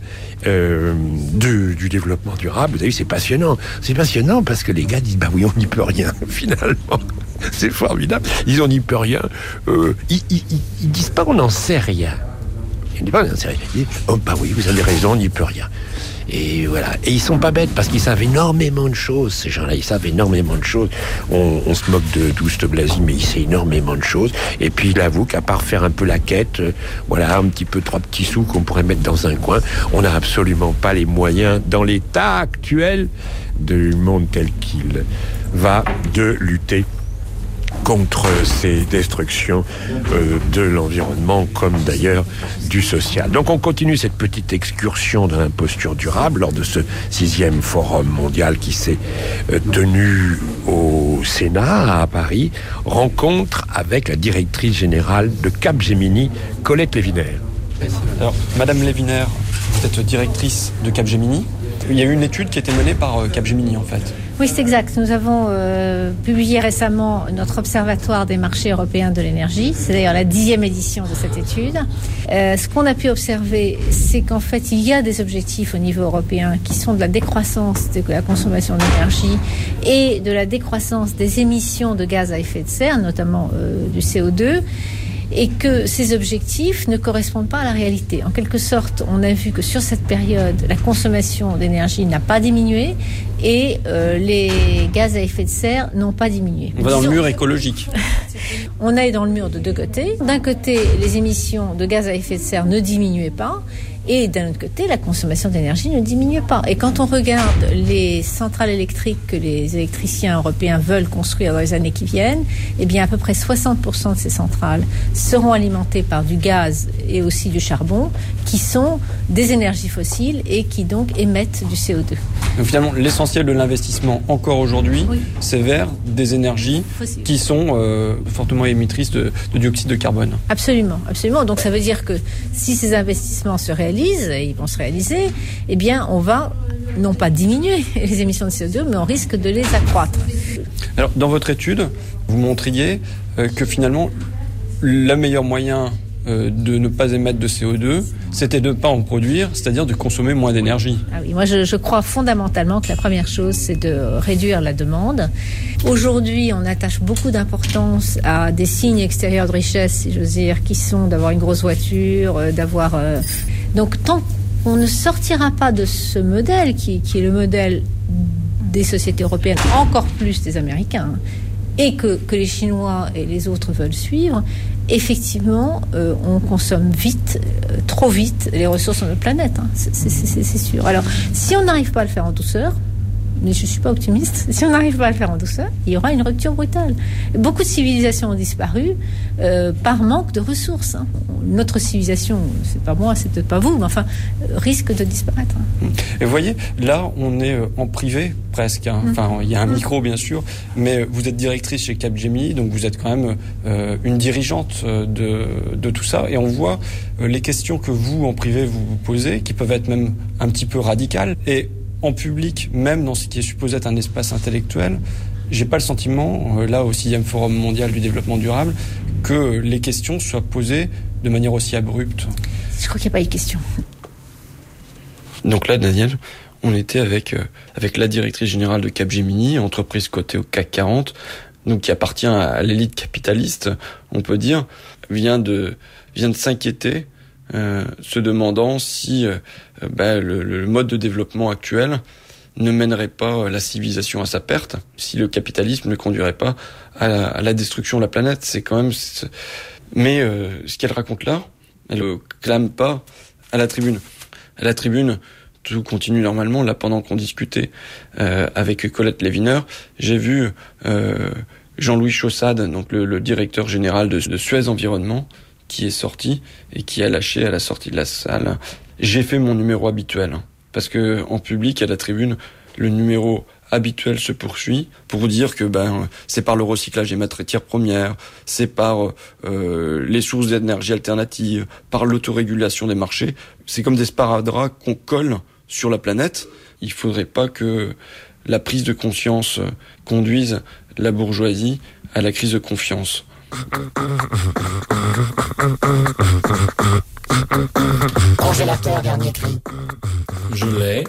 du développement durable. Vous avez vu, c'est passionnant. C'est passionnant parce que les gars disent, bah oui, on n'y peut rien, finalement. C'est formidable. Ils n'y peut rien. Ils disent pas, on n'en sait rien. Ils disent pas, on n'en sait rien. Ils disent, oh, bah oui, vous avez raison, on n'y peut rien. Et voilà. Et ils sont pas bêtes parce qu'ils savent énormément de choses, ces gens-là. Ils savent énormément de choses. On se moque de Douste Blazy, mais il sait énormément de choses. Et puis il avoue qu'à part faire un peu la quête, voilà, un petit peu 3 petits sous qu'on pourrait mettre dans un coin, on n'a absolument pas les moyens, dans l'état actuel du monde tel qu'il va, de lutter contre ces destructions de l'environnement, comme d'ailleurs du social. Donc on continue cette petite excursion dans l'imposture durable lors de ce 6e Forum mondial qui s'est tenu au Sénat à Paris. Rencontre avec la directrice générale de Capgemini, Colette Lévinaire. Alors, Madame Lévinaire, vous êtes directrice de Capgemini. Il y a eu une étude qui a été menée par Capgemini, en fait. Oui, c'est exact. Nous avons publié récemment notre Observatoire des marchés européens de l'énergie. C'est d'ailleurs la 10e édition de cette étude. Ce qu'on a pu observer, c'est qu'en fait, il y a des objectifs au niveau européen qui sont de la décroissance de la consommation d'énergie et de la décroissance des émissions de gaz à effet de serre, notamment du CO2. Et que ces objectifs ne correspondent pas à la réalité. En quelque sorte, on a vu que sur cette période, la consommation d'énergie n'a pas diminué et les gaz à effet de serre n'ont pas diminué. On va dans le mur écologique. On est dans le mur de deux côtés. D'un côté, les émissions de gaz à effet de serre ne diminuaient pas Et d'un autre côté, la consommation d'énergie ne diminue pas. Et quand on regarde les centrales électriques que les électriciens européens veulent construire dans les années qui viennent, eh bien à peu près 60% de ces centrales seront alimentées par du gaz et aussi du charbon, qui sont des énergies fossiles et qui donc émettent du CO2. Donc finalement, l'essentiel de l'investissement encore aujourd'hui, c'est vers des énergies fossiles qui sont fortement émettrices de dioxyde de carbone. Absolument, absolument. Donc ça veut dire que si ces investissements se réalisent, et ils vont se réaliser, eh bien on va non pas diminuer les émissions de CO2, mais on risque de les accroître. Alors dans votre étude, vous montriez que finalement, le meilleur moyen de ne pas émettre de CO2, c'était de ne pas en produire, c'est-à-dire de consommer moins d'énergie. Ah oui, moi je crois fondamentalement que la première chose, c'est de réduire la demande. Aujourd'hui, on attache beaucoup d'importance à des signes extérieurs de richesse, si j'ose dire, qui sont d'avoir une grosse voiture, d'avoir... Donc tant qu'on ne sortira pas de ce modèle, qui est le modèle des sociétés européennes, encore plus des Américains, et que les Chinois et les autres veulent suivre, effectivement, on consomme vite, trop vite, les ressources de notre planète. C'est sûr. Alors, si on n'arrive pas à le faire en douceur, mais je ne suis pas optimiste, si on n'arrive pas à le faire en douceur, il y aura une rupture brutale. Beaucoup de civilisations ont disparu par manque de ressources. Notre civilisation, c'est pas moi, c'est peut-être pas vous, mais enfin, risque de disparaître. Et vous voyez, là, on est en privé, presque. Enfin, il y a un micro, bien sûr, mais vous êtes directrice chez Capgemini, donc vous êtes quand même une dirigeante de tout ça, et on voit les questions que vous, en privé, vous posez, qui peuvent être même un petit peu radicales, et en public, même dans ce qui est supposé être un espace intellectuel, j'ai pas le sentiment, là au 6e Forum mondial du développement durable, que les questions soient posées de manière aussi abrupte. Je crois qu'il n'y a pas eu de question. Donc là, Daniel, on était avec la directrice générale de Capgemini, entreprise cotée au CAC 40, donc qui appartient à l'élite capitaliste, on peut dire, vient de s'inquiéter, se demandant si le mode de développement actuel ne mènerait pas la civilisation à sa perte, si le capitalisme ne conduirait pas à la destruction de la planète. C'est quand même... Mais ce qu'elle raconte là, elle ne clame pas à la tribune. À la tribune, tout continue normalement. Là, pendant qu'on discutait avec Colette Léviner, j'ai vu Jean-Louis Chaussade, donc le directeur général de Suez Environnement, qui est sorti et qui a lâché à la sortie de la salle: j'ai fait mon numéro habituel. Parce que en public, à la tribune, le numéro habituel se poursuit pour dire que c'est par le recyclage des matières premières, c'est par les sources d'énergie alternatives, par l'autorégulation des marchés. C'est comme des sparadraps qu'on colle sur la planète. Il faudrait pas que la prise de conscience conduise la bourgeoisie à la crise de confiance. Congélateur, dernier cri. Je l'ai.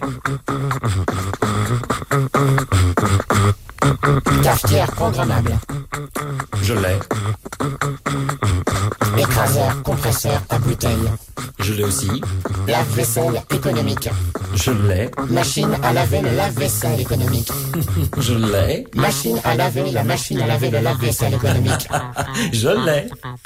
Cafetière programmable. Je l'ai. Écraseur, compresseur à bouteille. Je l'ai aussi. Lave-vaisselle économique. Je l'ai. Machine à laver le lave-vaisselle économique. Je l'ai. Machine à laver la machine à laver le lave-vaisselle économique. Je l'ai.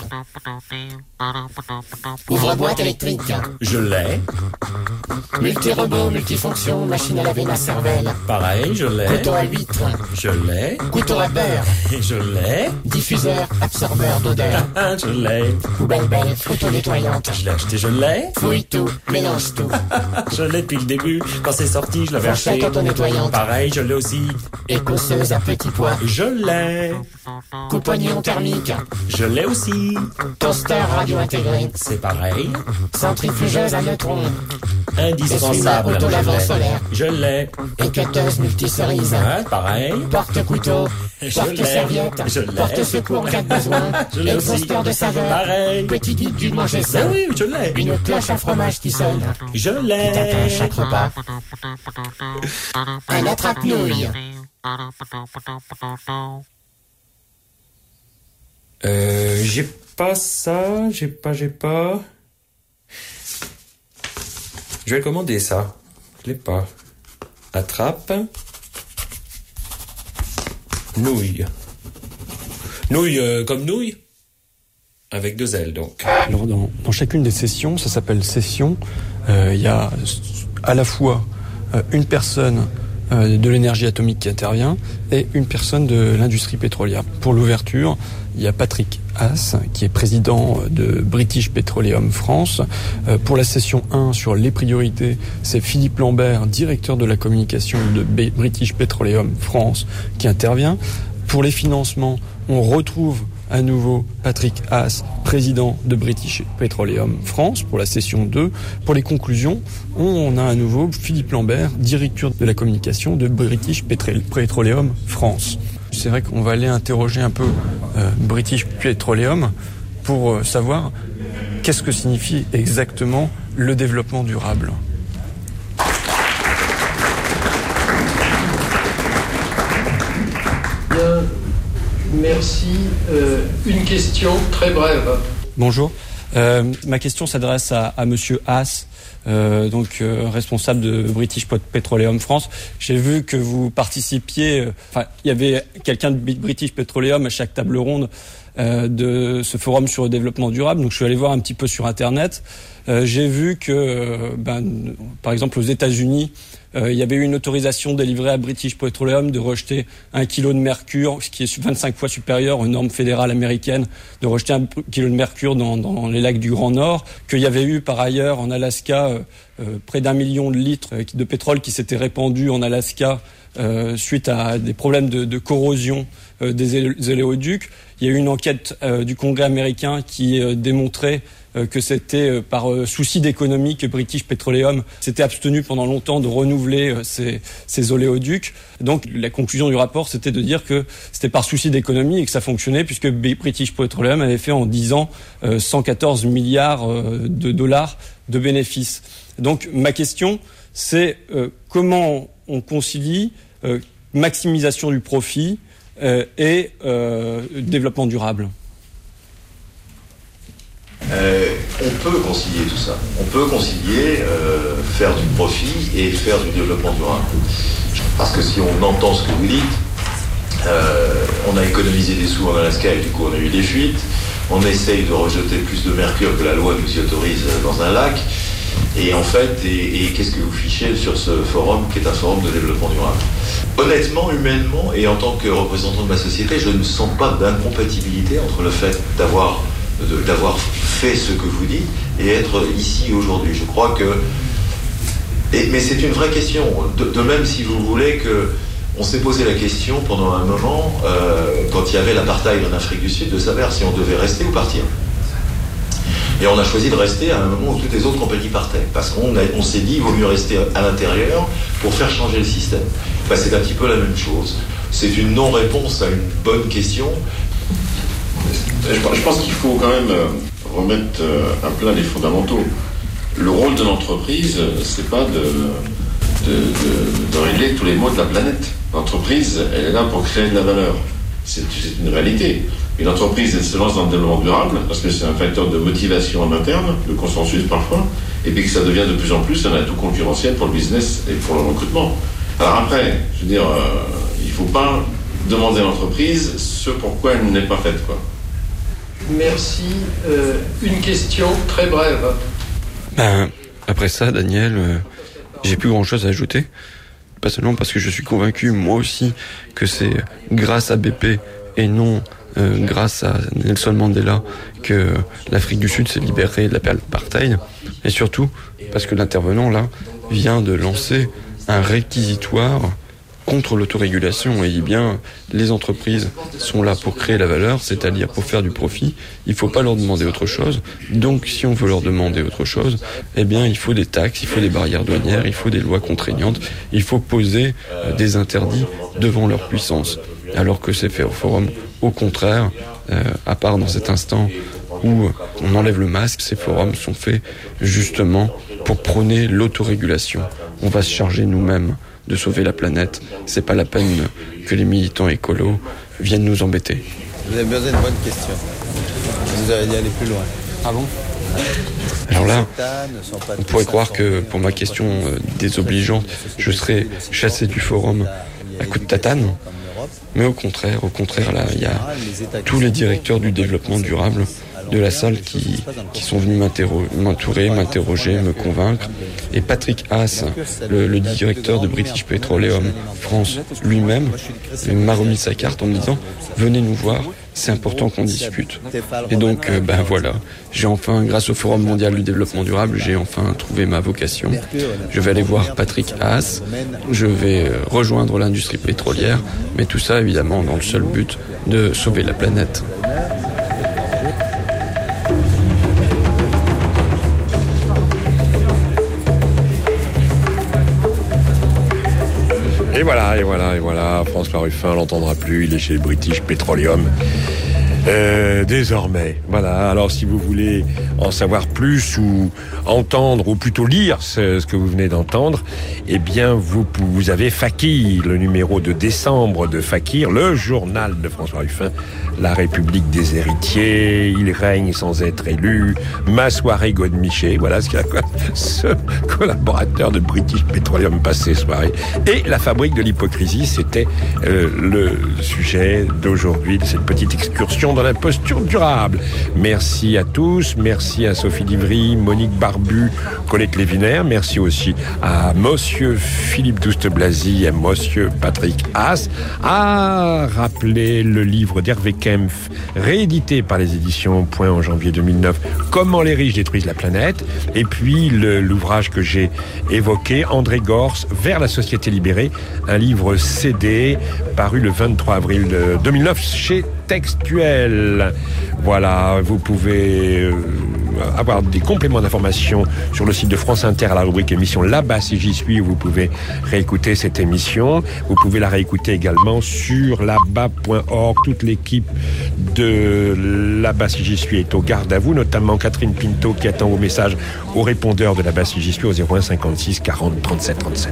Ouvre-boîte électrique. Je l'ai. Multi-robot, multifonction, machine à laver la cervelle. Pareil, je l'ai. Couteau à huître. Je l'ai. Couteau à beurre. Je l'ai. Diffuseur, absorbeur d'odeur. Je l'ai. Poubelle belle, auto-nettoyante. Je l'ai acheté, je l'ai. Fouille tout, mélange tout. Je l'ai depuis le début. Quand c'est sorti, je l'avais acheté. Fourchette auto-nettoyante. Pareil, je l'ai aussi. Écosseuse à petits pois. Je l'ai. Coupe-oignon thermique. Je l'ai aussi. Toaster radio intégré. C'est pareil. Centrifugeuse à neutrons. Indispensable. Auto-lavant solaire. Je l'ai. Équeuteuse multicerise. Ouais, pareil. Porte-couteau. Je Porte-serviette. Je l'ai. Porte-secours en cas de besoin. Je l'ai aussi. Exhausteur de saveur. Pareil. Petit guide du manger sain. Oui, je l'ai. Une cloche à fromage qui sonne. Je l'ai. Qui t'attend à chaque repas. Un attrape-nouille. J'ai pas ça, j'ai pas. Je vais commander ça. Je l'ai pas. Attrape. Nouille. Nouille comme nouille. Avec 2 L donc. Alors dans chacune des sessions, ça s'appelle session, il y a à la fois une personne de l'énergie atomique qui intervient et une personne de l'industrie pétrolière. Pour l'ouverture, il y a Patrick Haas, qui est président de British Petroleum France. Pour la session 1 sur les priorités, c'est Philippe Lambert, directeur de la communication de British Petroleum France, qui intervient. Pour les financements, on retrouve à nouveau Patrick Haas, président de British Petroleum France, pour la session 2. Pour les conclusions, on a à nouveau Philippe Lambert, directeur de la communication de British Petroleum France. C'est vrai qu'on va aller interroger un peu British Petroleum pour savoir qu'est-ce que signifie exactement le développement durable. Bien, merci. Une question très brève. Bonjour. Ma question s'adresse à Monsieur Haas, responsable de British Petroleum France. J'ai vu que vous participiez, il y avait quelqu'un de British Petroleum à chaque table ronde de ce forum sur le développement durable. Donc je suis allé voir un petit peu sur Internet. J'ai vu que, par exemple, aux États-Unis, il y avait eu une autorisation délivrée à British Petroleum de rejeter 1 kilo de mercure, ce qui est 25 fois supérieur aux normes fédérales américaines, de rejeter 1 kilo de mercure dans les lacs du Grand Nord, qu'il y avait eu par ailleurs en Alaska près d'1 million de litres de pétrole qui s'était répandu en Alaska suite à des problèmes de corrosion des oléoducs. Il y a eu une enquête du Congrès américain qui démontrait que c'était par souci d'économie que British Petroleum s'était abstenu pendant longtemps de renouveler ces oléoducs. Donc la conclusion du rapport, c'était de dire que c'était par souci d'économie et que ça fonctionnait puisque British Petroleum avait fait en 10 ans 114 milliards de dollars de bénéfices. Donc ma question, c'est comment on concilie maximisation du profit et développement durable. On peut concilier tout ça. On peut concilier faire du profit et faire du développement durable. Parce que si on entend ce que vous dites, on a économisé des sous en Alaska et du coup on a eu des fuites. On essaye de rejeter plus de mercure que la loi nous y autorise dans un lac. Et en fait, qu'est-ce que vous fichez sur ce forum qui est un forum de développement durable ? Honnêtement, humainement, et en tant que représentant de ma société, je ne sens pas d'incompatibilité entre le fait d'avoir fait ce que vous dites et être ici aujourd'hui. Je crois que... mais c'est une vraie question. De même, si vous voulez, on s'est posé la question pendant un moment, quand il y avait l'apartheid en Afrique du Sud, de savoir si on devait rester ou partir. Et on a choisi de rester à un moment où toutes les autres compagnies partaient. Parce qu'on s'est dit, il vaut mieux rester à l'intérieur pour faire changer le système. C'est un petit peu la même chose. C'est une non-réponse à une bonne question. Je pense qu'il faut quand même remettre à plat les fondamentaux. Le rôle de l'entreprise, c'est pas de régler tous les maux de la planète. L'entreprise, elle est là pour créer de la valeur. C'est une réalité. Une entreprise, elle se lance dans le développement durable parce que c'est un facteur de motivation en interne, de consensus parfois, et puis que ça devient de plus en plus un atout concurrentiel pour le business et pour le recrutement. Alors après, je veux dire, il ne faut pas demander à l'entreprise ce pourquoi elle n'est pas faite, quoi. Merci. Une question très brève. Après ça, Daniel, j'ai plus grand-chose à ajouter. Pas seulement parce que je suis convaincu, moi aussi, que c'est grâce à BP et non grâce à Nelson Mandela que l'Afrique du Sud s'est libérée de l'apartheid. Et surtout parce que l'intervenant, là, vient de lancer un réquisitoire contre l'autorégulation et dit bien les entreprises sont là pour créer la valeur, c'est-à-dire pour faire du profit. Il ne faut pas leur demander autre chose. Donc si on veut leur demander autre chose, eh bien il faut des taxes, il faut des barrières douanières, il faut des lois contraignantes, il faut poser des interdits devant leur puissance. Alors que c'est fait au forum, au contraire, à part dans cet instant où on enlève le masque, ces forums sont faits justement pour prôner l'autorégulation. On va se charger nous-mêmes de sauver la planète. C'est pas la peine que les militants écolos viennent nous embêter. Vous avez posé une bonne question. Vous allez aller plus loin. Ah bon ? Alors là, on pourrait croire que pour ma question désobligeante, je serais chassé du forum à coup de tatane. Mais au contraire, là, il y a tous les directeurs du développement durable de la salle qui sont venus m'entourer, m'interroger, me convaincre. Et Patrick Haas, le directeur de British Petroleum France lui-même, m'a remis sa carte en me disant « Venez nous voir, c'est important qu'on discute ». Et donc, voilà, j'ai enfin, grâce au Forum mondial du développement durable, j'ai enfin trouvé ma vocation. Je vais aller voir Patrick Haas, je vais rejoindre l'industrie pétrolière, mais tout ça, évidemment, dans le seul but de sauver la planète. Et voilà, François Ruffin l'entendra plus, il est chez British Petroleum. Désormais, voilà. Alors, si vous voulez en savoir plus ou entendre, ou plutôt lire ce que vous venez d'entendre, eh bien, vous avez Fakir, le numéro de décembre de Fakir, le journal de François Ruffin, La République des héritiers, il règne sans être élu, Ma soirée Godemiché, voilà ce collaborateur de British Petroleum passe ses soirées. Et La fabrique de l'hypocrisie, c'était le sujet d'aujourd'hui, de cette petite excursion dans la posture durable. Merci à tous, merci à Sophie Divry, Monique Barbu, Colette Lévinaire, merci aussi à monsieur Philippe Douste-Blazy et à monsieur Patrick Haas, à rappeler le livre d'Hervé Kempf, réédité par les éditions Point en janvier 2009, Comment les riches détruisent la planète, et puis l'ouvrage que j'ai évoqué, André Gorce, Vers la société libérée, un livre CD paru le 23 avril 2009 chez Textuel. Voilà, vous pouvez avoir des compléments d'information sur le site de France Inter à la rubrique émission Là-bas si j'y suis, où vous pouvez réécouter cette émission. Vous pouvez la réécouter également sur là-bas.org. Toute l'équipe de Là-bas si j'y suis est au garde à vous, notamment Catherine Pinto qui attend vos messages au répondeur de Là-bas si j'y suis au 01 56 40 37 37.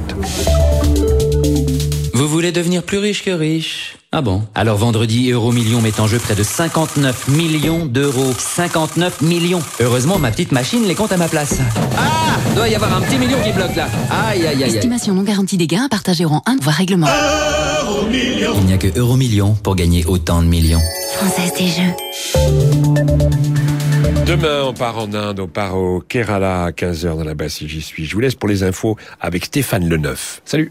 Vous voulez devenir plus riche que riche ? Ah bon ? Alors vendredi, Euromillions met en jeu près de 59 millions d'euros. 59 millions. Heureusement, ma petite machine les compte à ma place. Ah ! Doit y avoir un petit million qui bloque là. Aïe, aïe, aïe. Estimation non garantie des gains à partager en 1, voire règlement. Il n'y a que Euromillions pour gagner autant de millions. Française des Jeux. Demain, on part en Inde, on part au Kerala à 15h dans Là-bas si j'y suis. Je vous laisse pour les infos avec Stéphane Leneuf. Salut.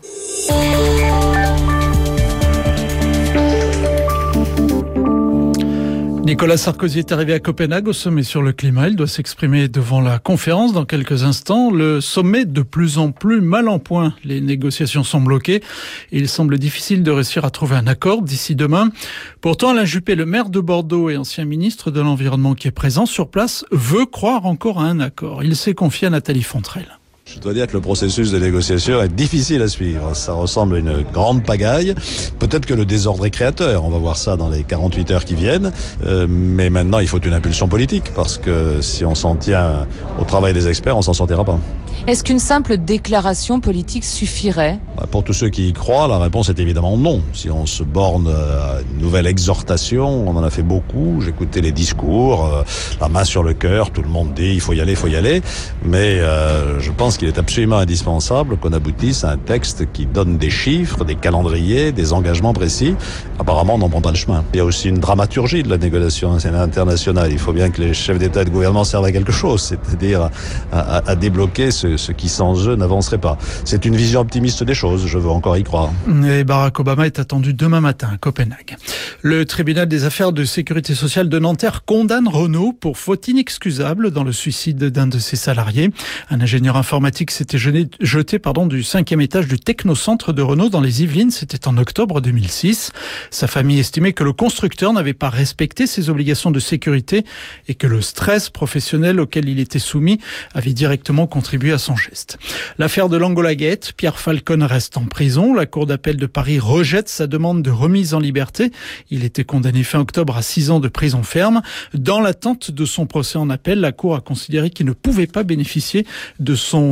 Nicolas Sarkozy est arrivé à Copenhague au sommet sur le climat. Il doit s'exprimer devant la conférence dans quelques instants. Le sommet de plus en plus mal en point. Les négociations sont bloquées et il semble difficile de réussir à trouver un accord d'ici demain. Pourtant, Alain Juppé, le maire de Bordeaux et ancien ministre de l'Environnement qui est présent sur place, veut croire encore à un accord. Il s'est confié à Nathalie Fontrelle. Je dois dire que le processus de négociation est difficile à suivre. Ça ressemble à une grande pagaille. Peut-être que le désordre est créateur. On va voir ça dans les 48 heures qui viennent. Mais maintenant, il faut une impulsion politique. Parce que si on s'en tient au travail des experts, on s'en sortira pas. Est-ce qu'une simple déclaration politique suffirait ? Pour tous ceux qui y croient, la réponse est évidemment non. Si on se borne à une nouvelle exhortation, on en a fait beaucoup. J'écoutais les discours, la main sur le cœur, tout le monde dit il faut y aller, il faut y aller. Mais je pense qu'il est absolument indispensable qu'on aboutisse à un texte qui donne des chiffres, des calendriers, des engagements précis. Apparemment, on n'en prend pas le chemin. Il y a aussi une dramaturgie de la négociation internationale. Il faut bien que les chefs d'État et de gouvernement servent à quelque chose, c'est-à-dire à débloquer ce qui sans eux n'avancerait pas. C'est une vision optimiste des choses, je veux encore y croire. Et Barack Obama est attendu demain matin à Copenhague. Le tribunal des affaires de sécurité sociale de Nanterre condamne Renault pour faute inexcusable dans le suicide d'un de ses salariés. Un ingénieur informatique s'était jeté du 5e étage du technocentre de Renault dans les Yvelines. C'était en octobre 2006. Sa famille estimait que le constructeur n'avait pas respecté ses obligations de sécurité et que le stress professionnel auquel il était soumis avait directement contribué à son geste. L'affaire de l'Angola Gate, Pierre Falcon reste en prison. La Cour d'appel de Paris rejette sa demande de remise en liberté. Il était condamné fin octobre à 6 ans de prison ferme. Dans l'attente de son procès en appel, la Cour a considéré qu'il ne pouvait pas bénéficier de son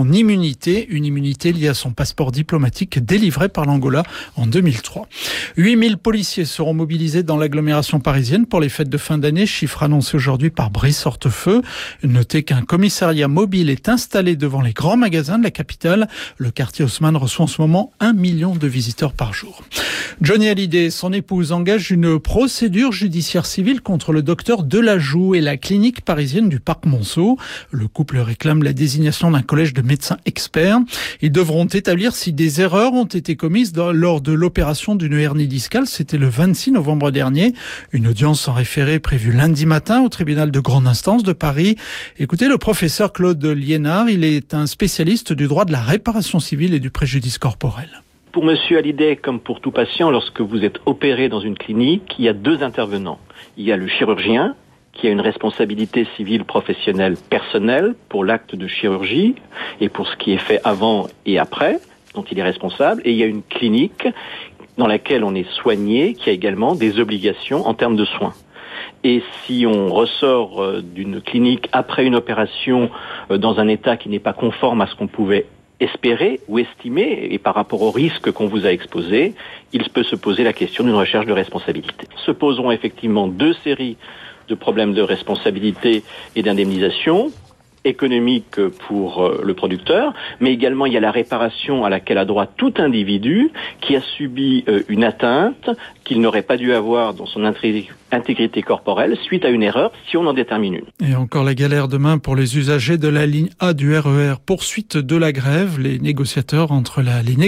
son immunité, une immunité liée à son passeport diplomatique délivré par l'Angola en 2003. 8000 policiers seront mobilisés dans l'agglomération parisienne pour les fêtes de fin d'année, chiffre annoncé aujourd'hui par Brice Hortefeux. Notez qu'un commissariat mobile est installé devant les grands magasins de la capitale. Le quartier Haussmann reçoit en ce moment 1 million de visiteurs par jour. Johnny Hallyday et son épouse engagent une procédure judiciaire civile contre le docteur Delajoux et la clinique parisienne du Parc Monceau. Le couple réclame la désignation d'un collège de médecins experts. Ils devront établir si des erreurs ont été commises lors de l'opération d'une hernie discale. C'était le 26 novembre dernier. Une audience en référé prévue lundi matin au tribunal de grande instance de Paris. Écoutez le professeur Claude Liénard. Il est un spécialiste du droit de la réparation civile et du préjudice corporel. Pour monsieur Hallyday, comme pour tout patient, lorsque vous êtes opéré dans une clinique, il y a deux intervenants. Il y a le chirurgien, qui a une responsabilité civile professionnelle personnelle pour l'acte de chirurgie et pour ce qui est fait avant et après, dont il est responsable. Et il y a une clinique dans laquelle on est soigné, qui a également des obligations en termes de soins. Et si on ressort d'une clinique après une opération dans un état qui n'est pas conforme à ce qu'on pouvait espérer ou estimer, et par rapport au risque qu'on vous a exposé, il peut se poser la question d'une recherche de responsabilité. Se poseront effectivement deux séries de problèmes de responsabilité et d'indemnisation économique pour le producteur, mais également il y a la réparation à laquelle a droit tout individu qui a subi une atteinte qu'il n'aurait pas dû avoir dans son intégrité corporelle suite à une erreur, si on en détermine une. Et encore la galère demain pour les usagers de la ligne A du RER. Poursuite de la grève, les négociations entre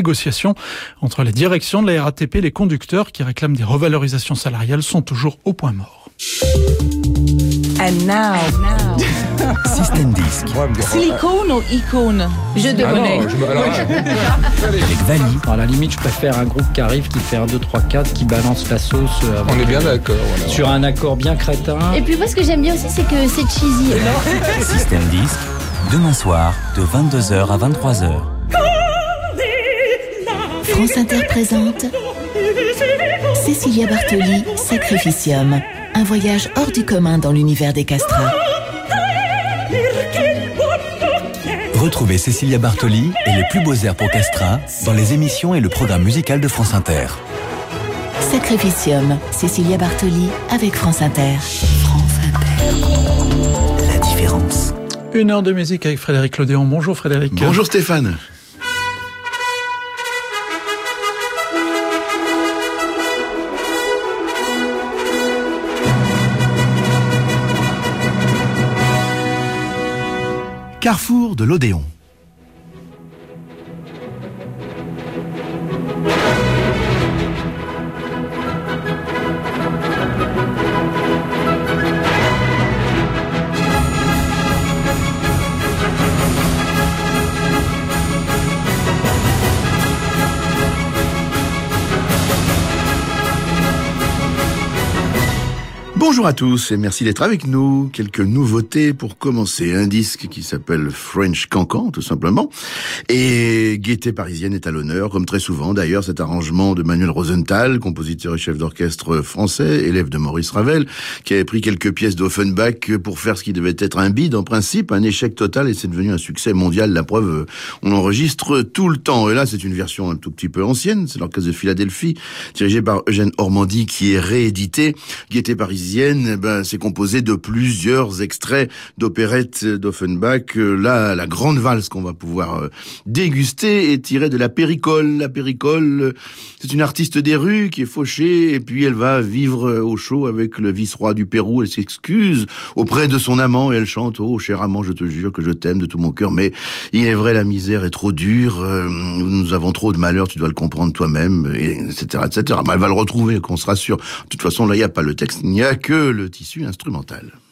la direction de la RATP et les conducteurs qui réclament des revalorisations salariales sont toujours au point mort. And now. Système Disque. Silicone ou icône? Je te connais. Avec Vali. À la limite, je préfère un groupe qui arrive, qui fait 1, 2, 3, 4, qui balance la sauce. On est bien d'accord. Voilà. Sur un accord bien crétin. Et puis moi, ce que j'aime bien aussi, c'est que c'est cheesy. Système Disque, demain soir, de 22h à 23h. France Inter présente Cécilia Bartoli, Sacrificium. Un voyage hors du commun dans l'univers des castrats. Retrouvez Cécilia Bartoli et les plus beaux airs pour castrats dans les émissions et le programme musical de France Inter. Sacrificium, Cécilia Bartoli avec France Inter. France Inter. La différence. 1 heure de musique avec Frédéric Lodéon. Bonjour Frédéric. Bonjour Stéphane. Carrefour de l'Odéon. Bonjour à tous et merci d'être avec nous. Quelques nouveautés pour commencer. Un disque qui s'appelle French Cancan, tout simplement. Et Gaieté parisienne est à l'honneur, comme très souvent. D'ailleurs, cet arrangement de Manuel Rosenthal, compositeur et chef d'orchestre français, élève de Maurice Ravel, qui avait pris quelques pièces d'Offenbach pour faire ce qui devait être un bide, en principe, un échec total, et c'est devenu un succès mondial. La preuve, on enregistre tout le temps. Et là, c'est une version un tout petit peu ancienne. C'est l'orchestre de Philadelphie, dirigé par Eugène Ormandy, qui est réédité. Gaieté parisienne, c'est composé de plusieurs extraits d'opérettes d'Offenbach. Là, la grande valse qu'on va pouvoir déguster est tirée de la Péricole. La Péricole, c'est une artiste des rues qui est fauchée et puis elle va vivre au chaud avec le vice-roi du Pérou. Elle s'excuse auprès de son amant et elle chante « Oh, cher amant, je te jure que je t'aime de tout mon cœur, mais il est vrai, la misère est trop dure, nous avons trop de malheur, tu dois le comprendre toi-même, etc., etc. » Elle va le retrouver, qu'on se rassure. De toute façon, là, il n'y a pas le texte, il n'y a que le tissu instrumental.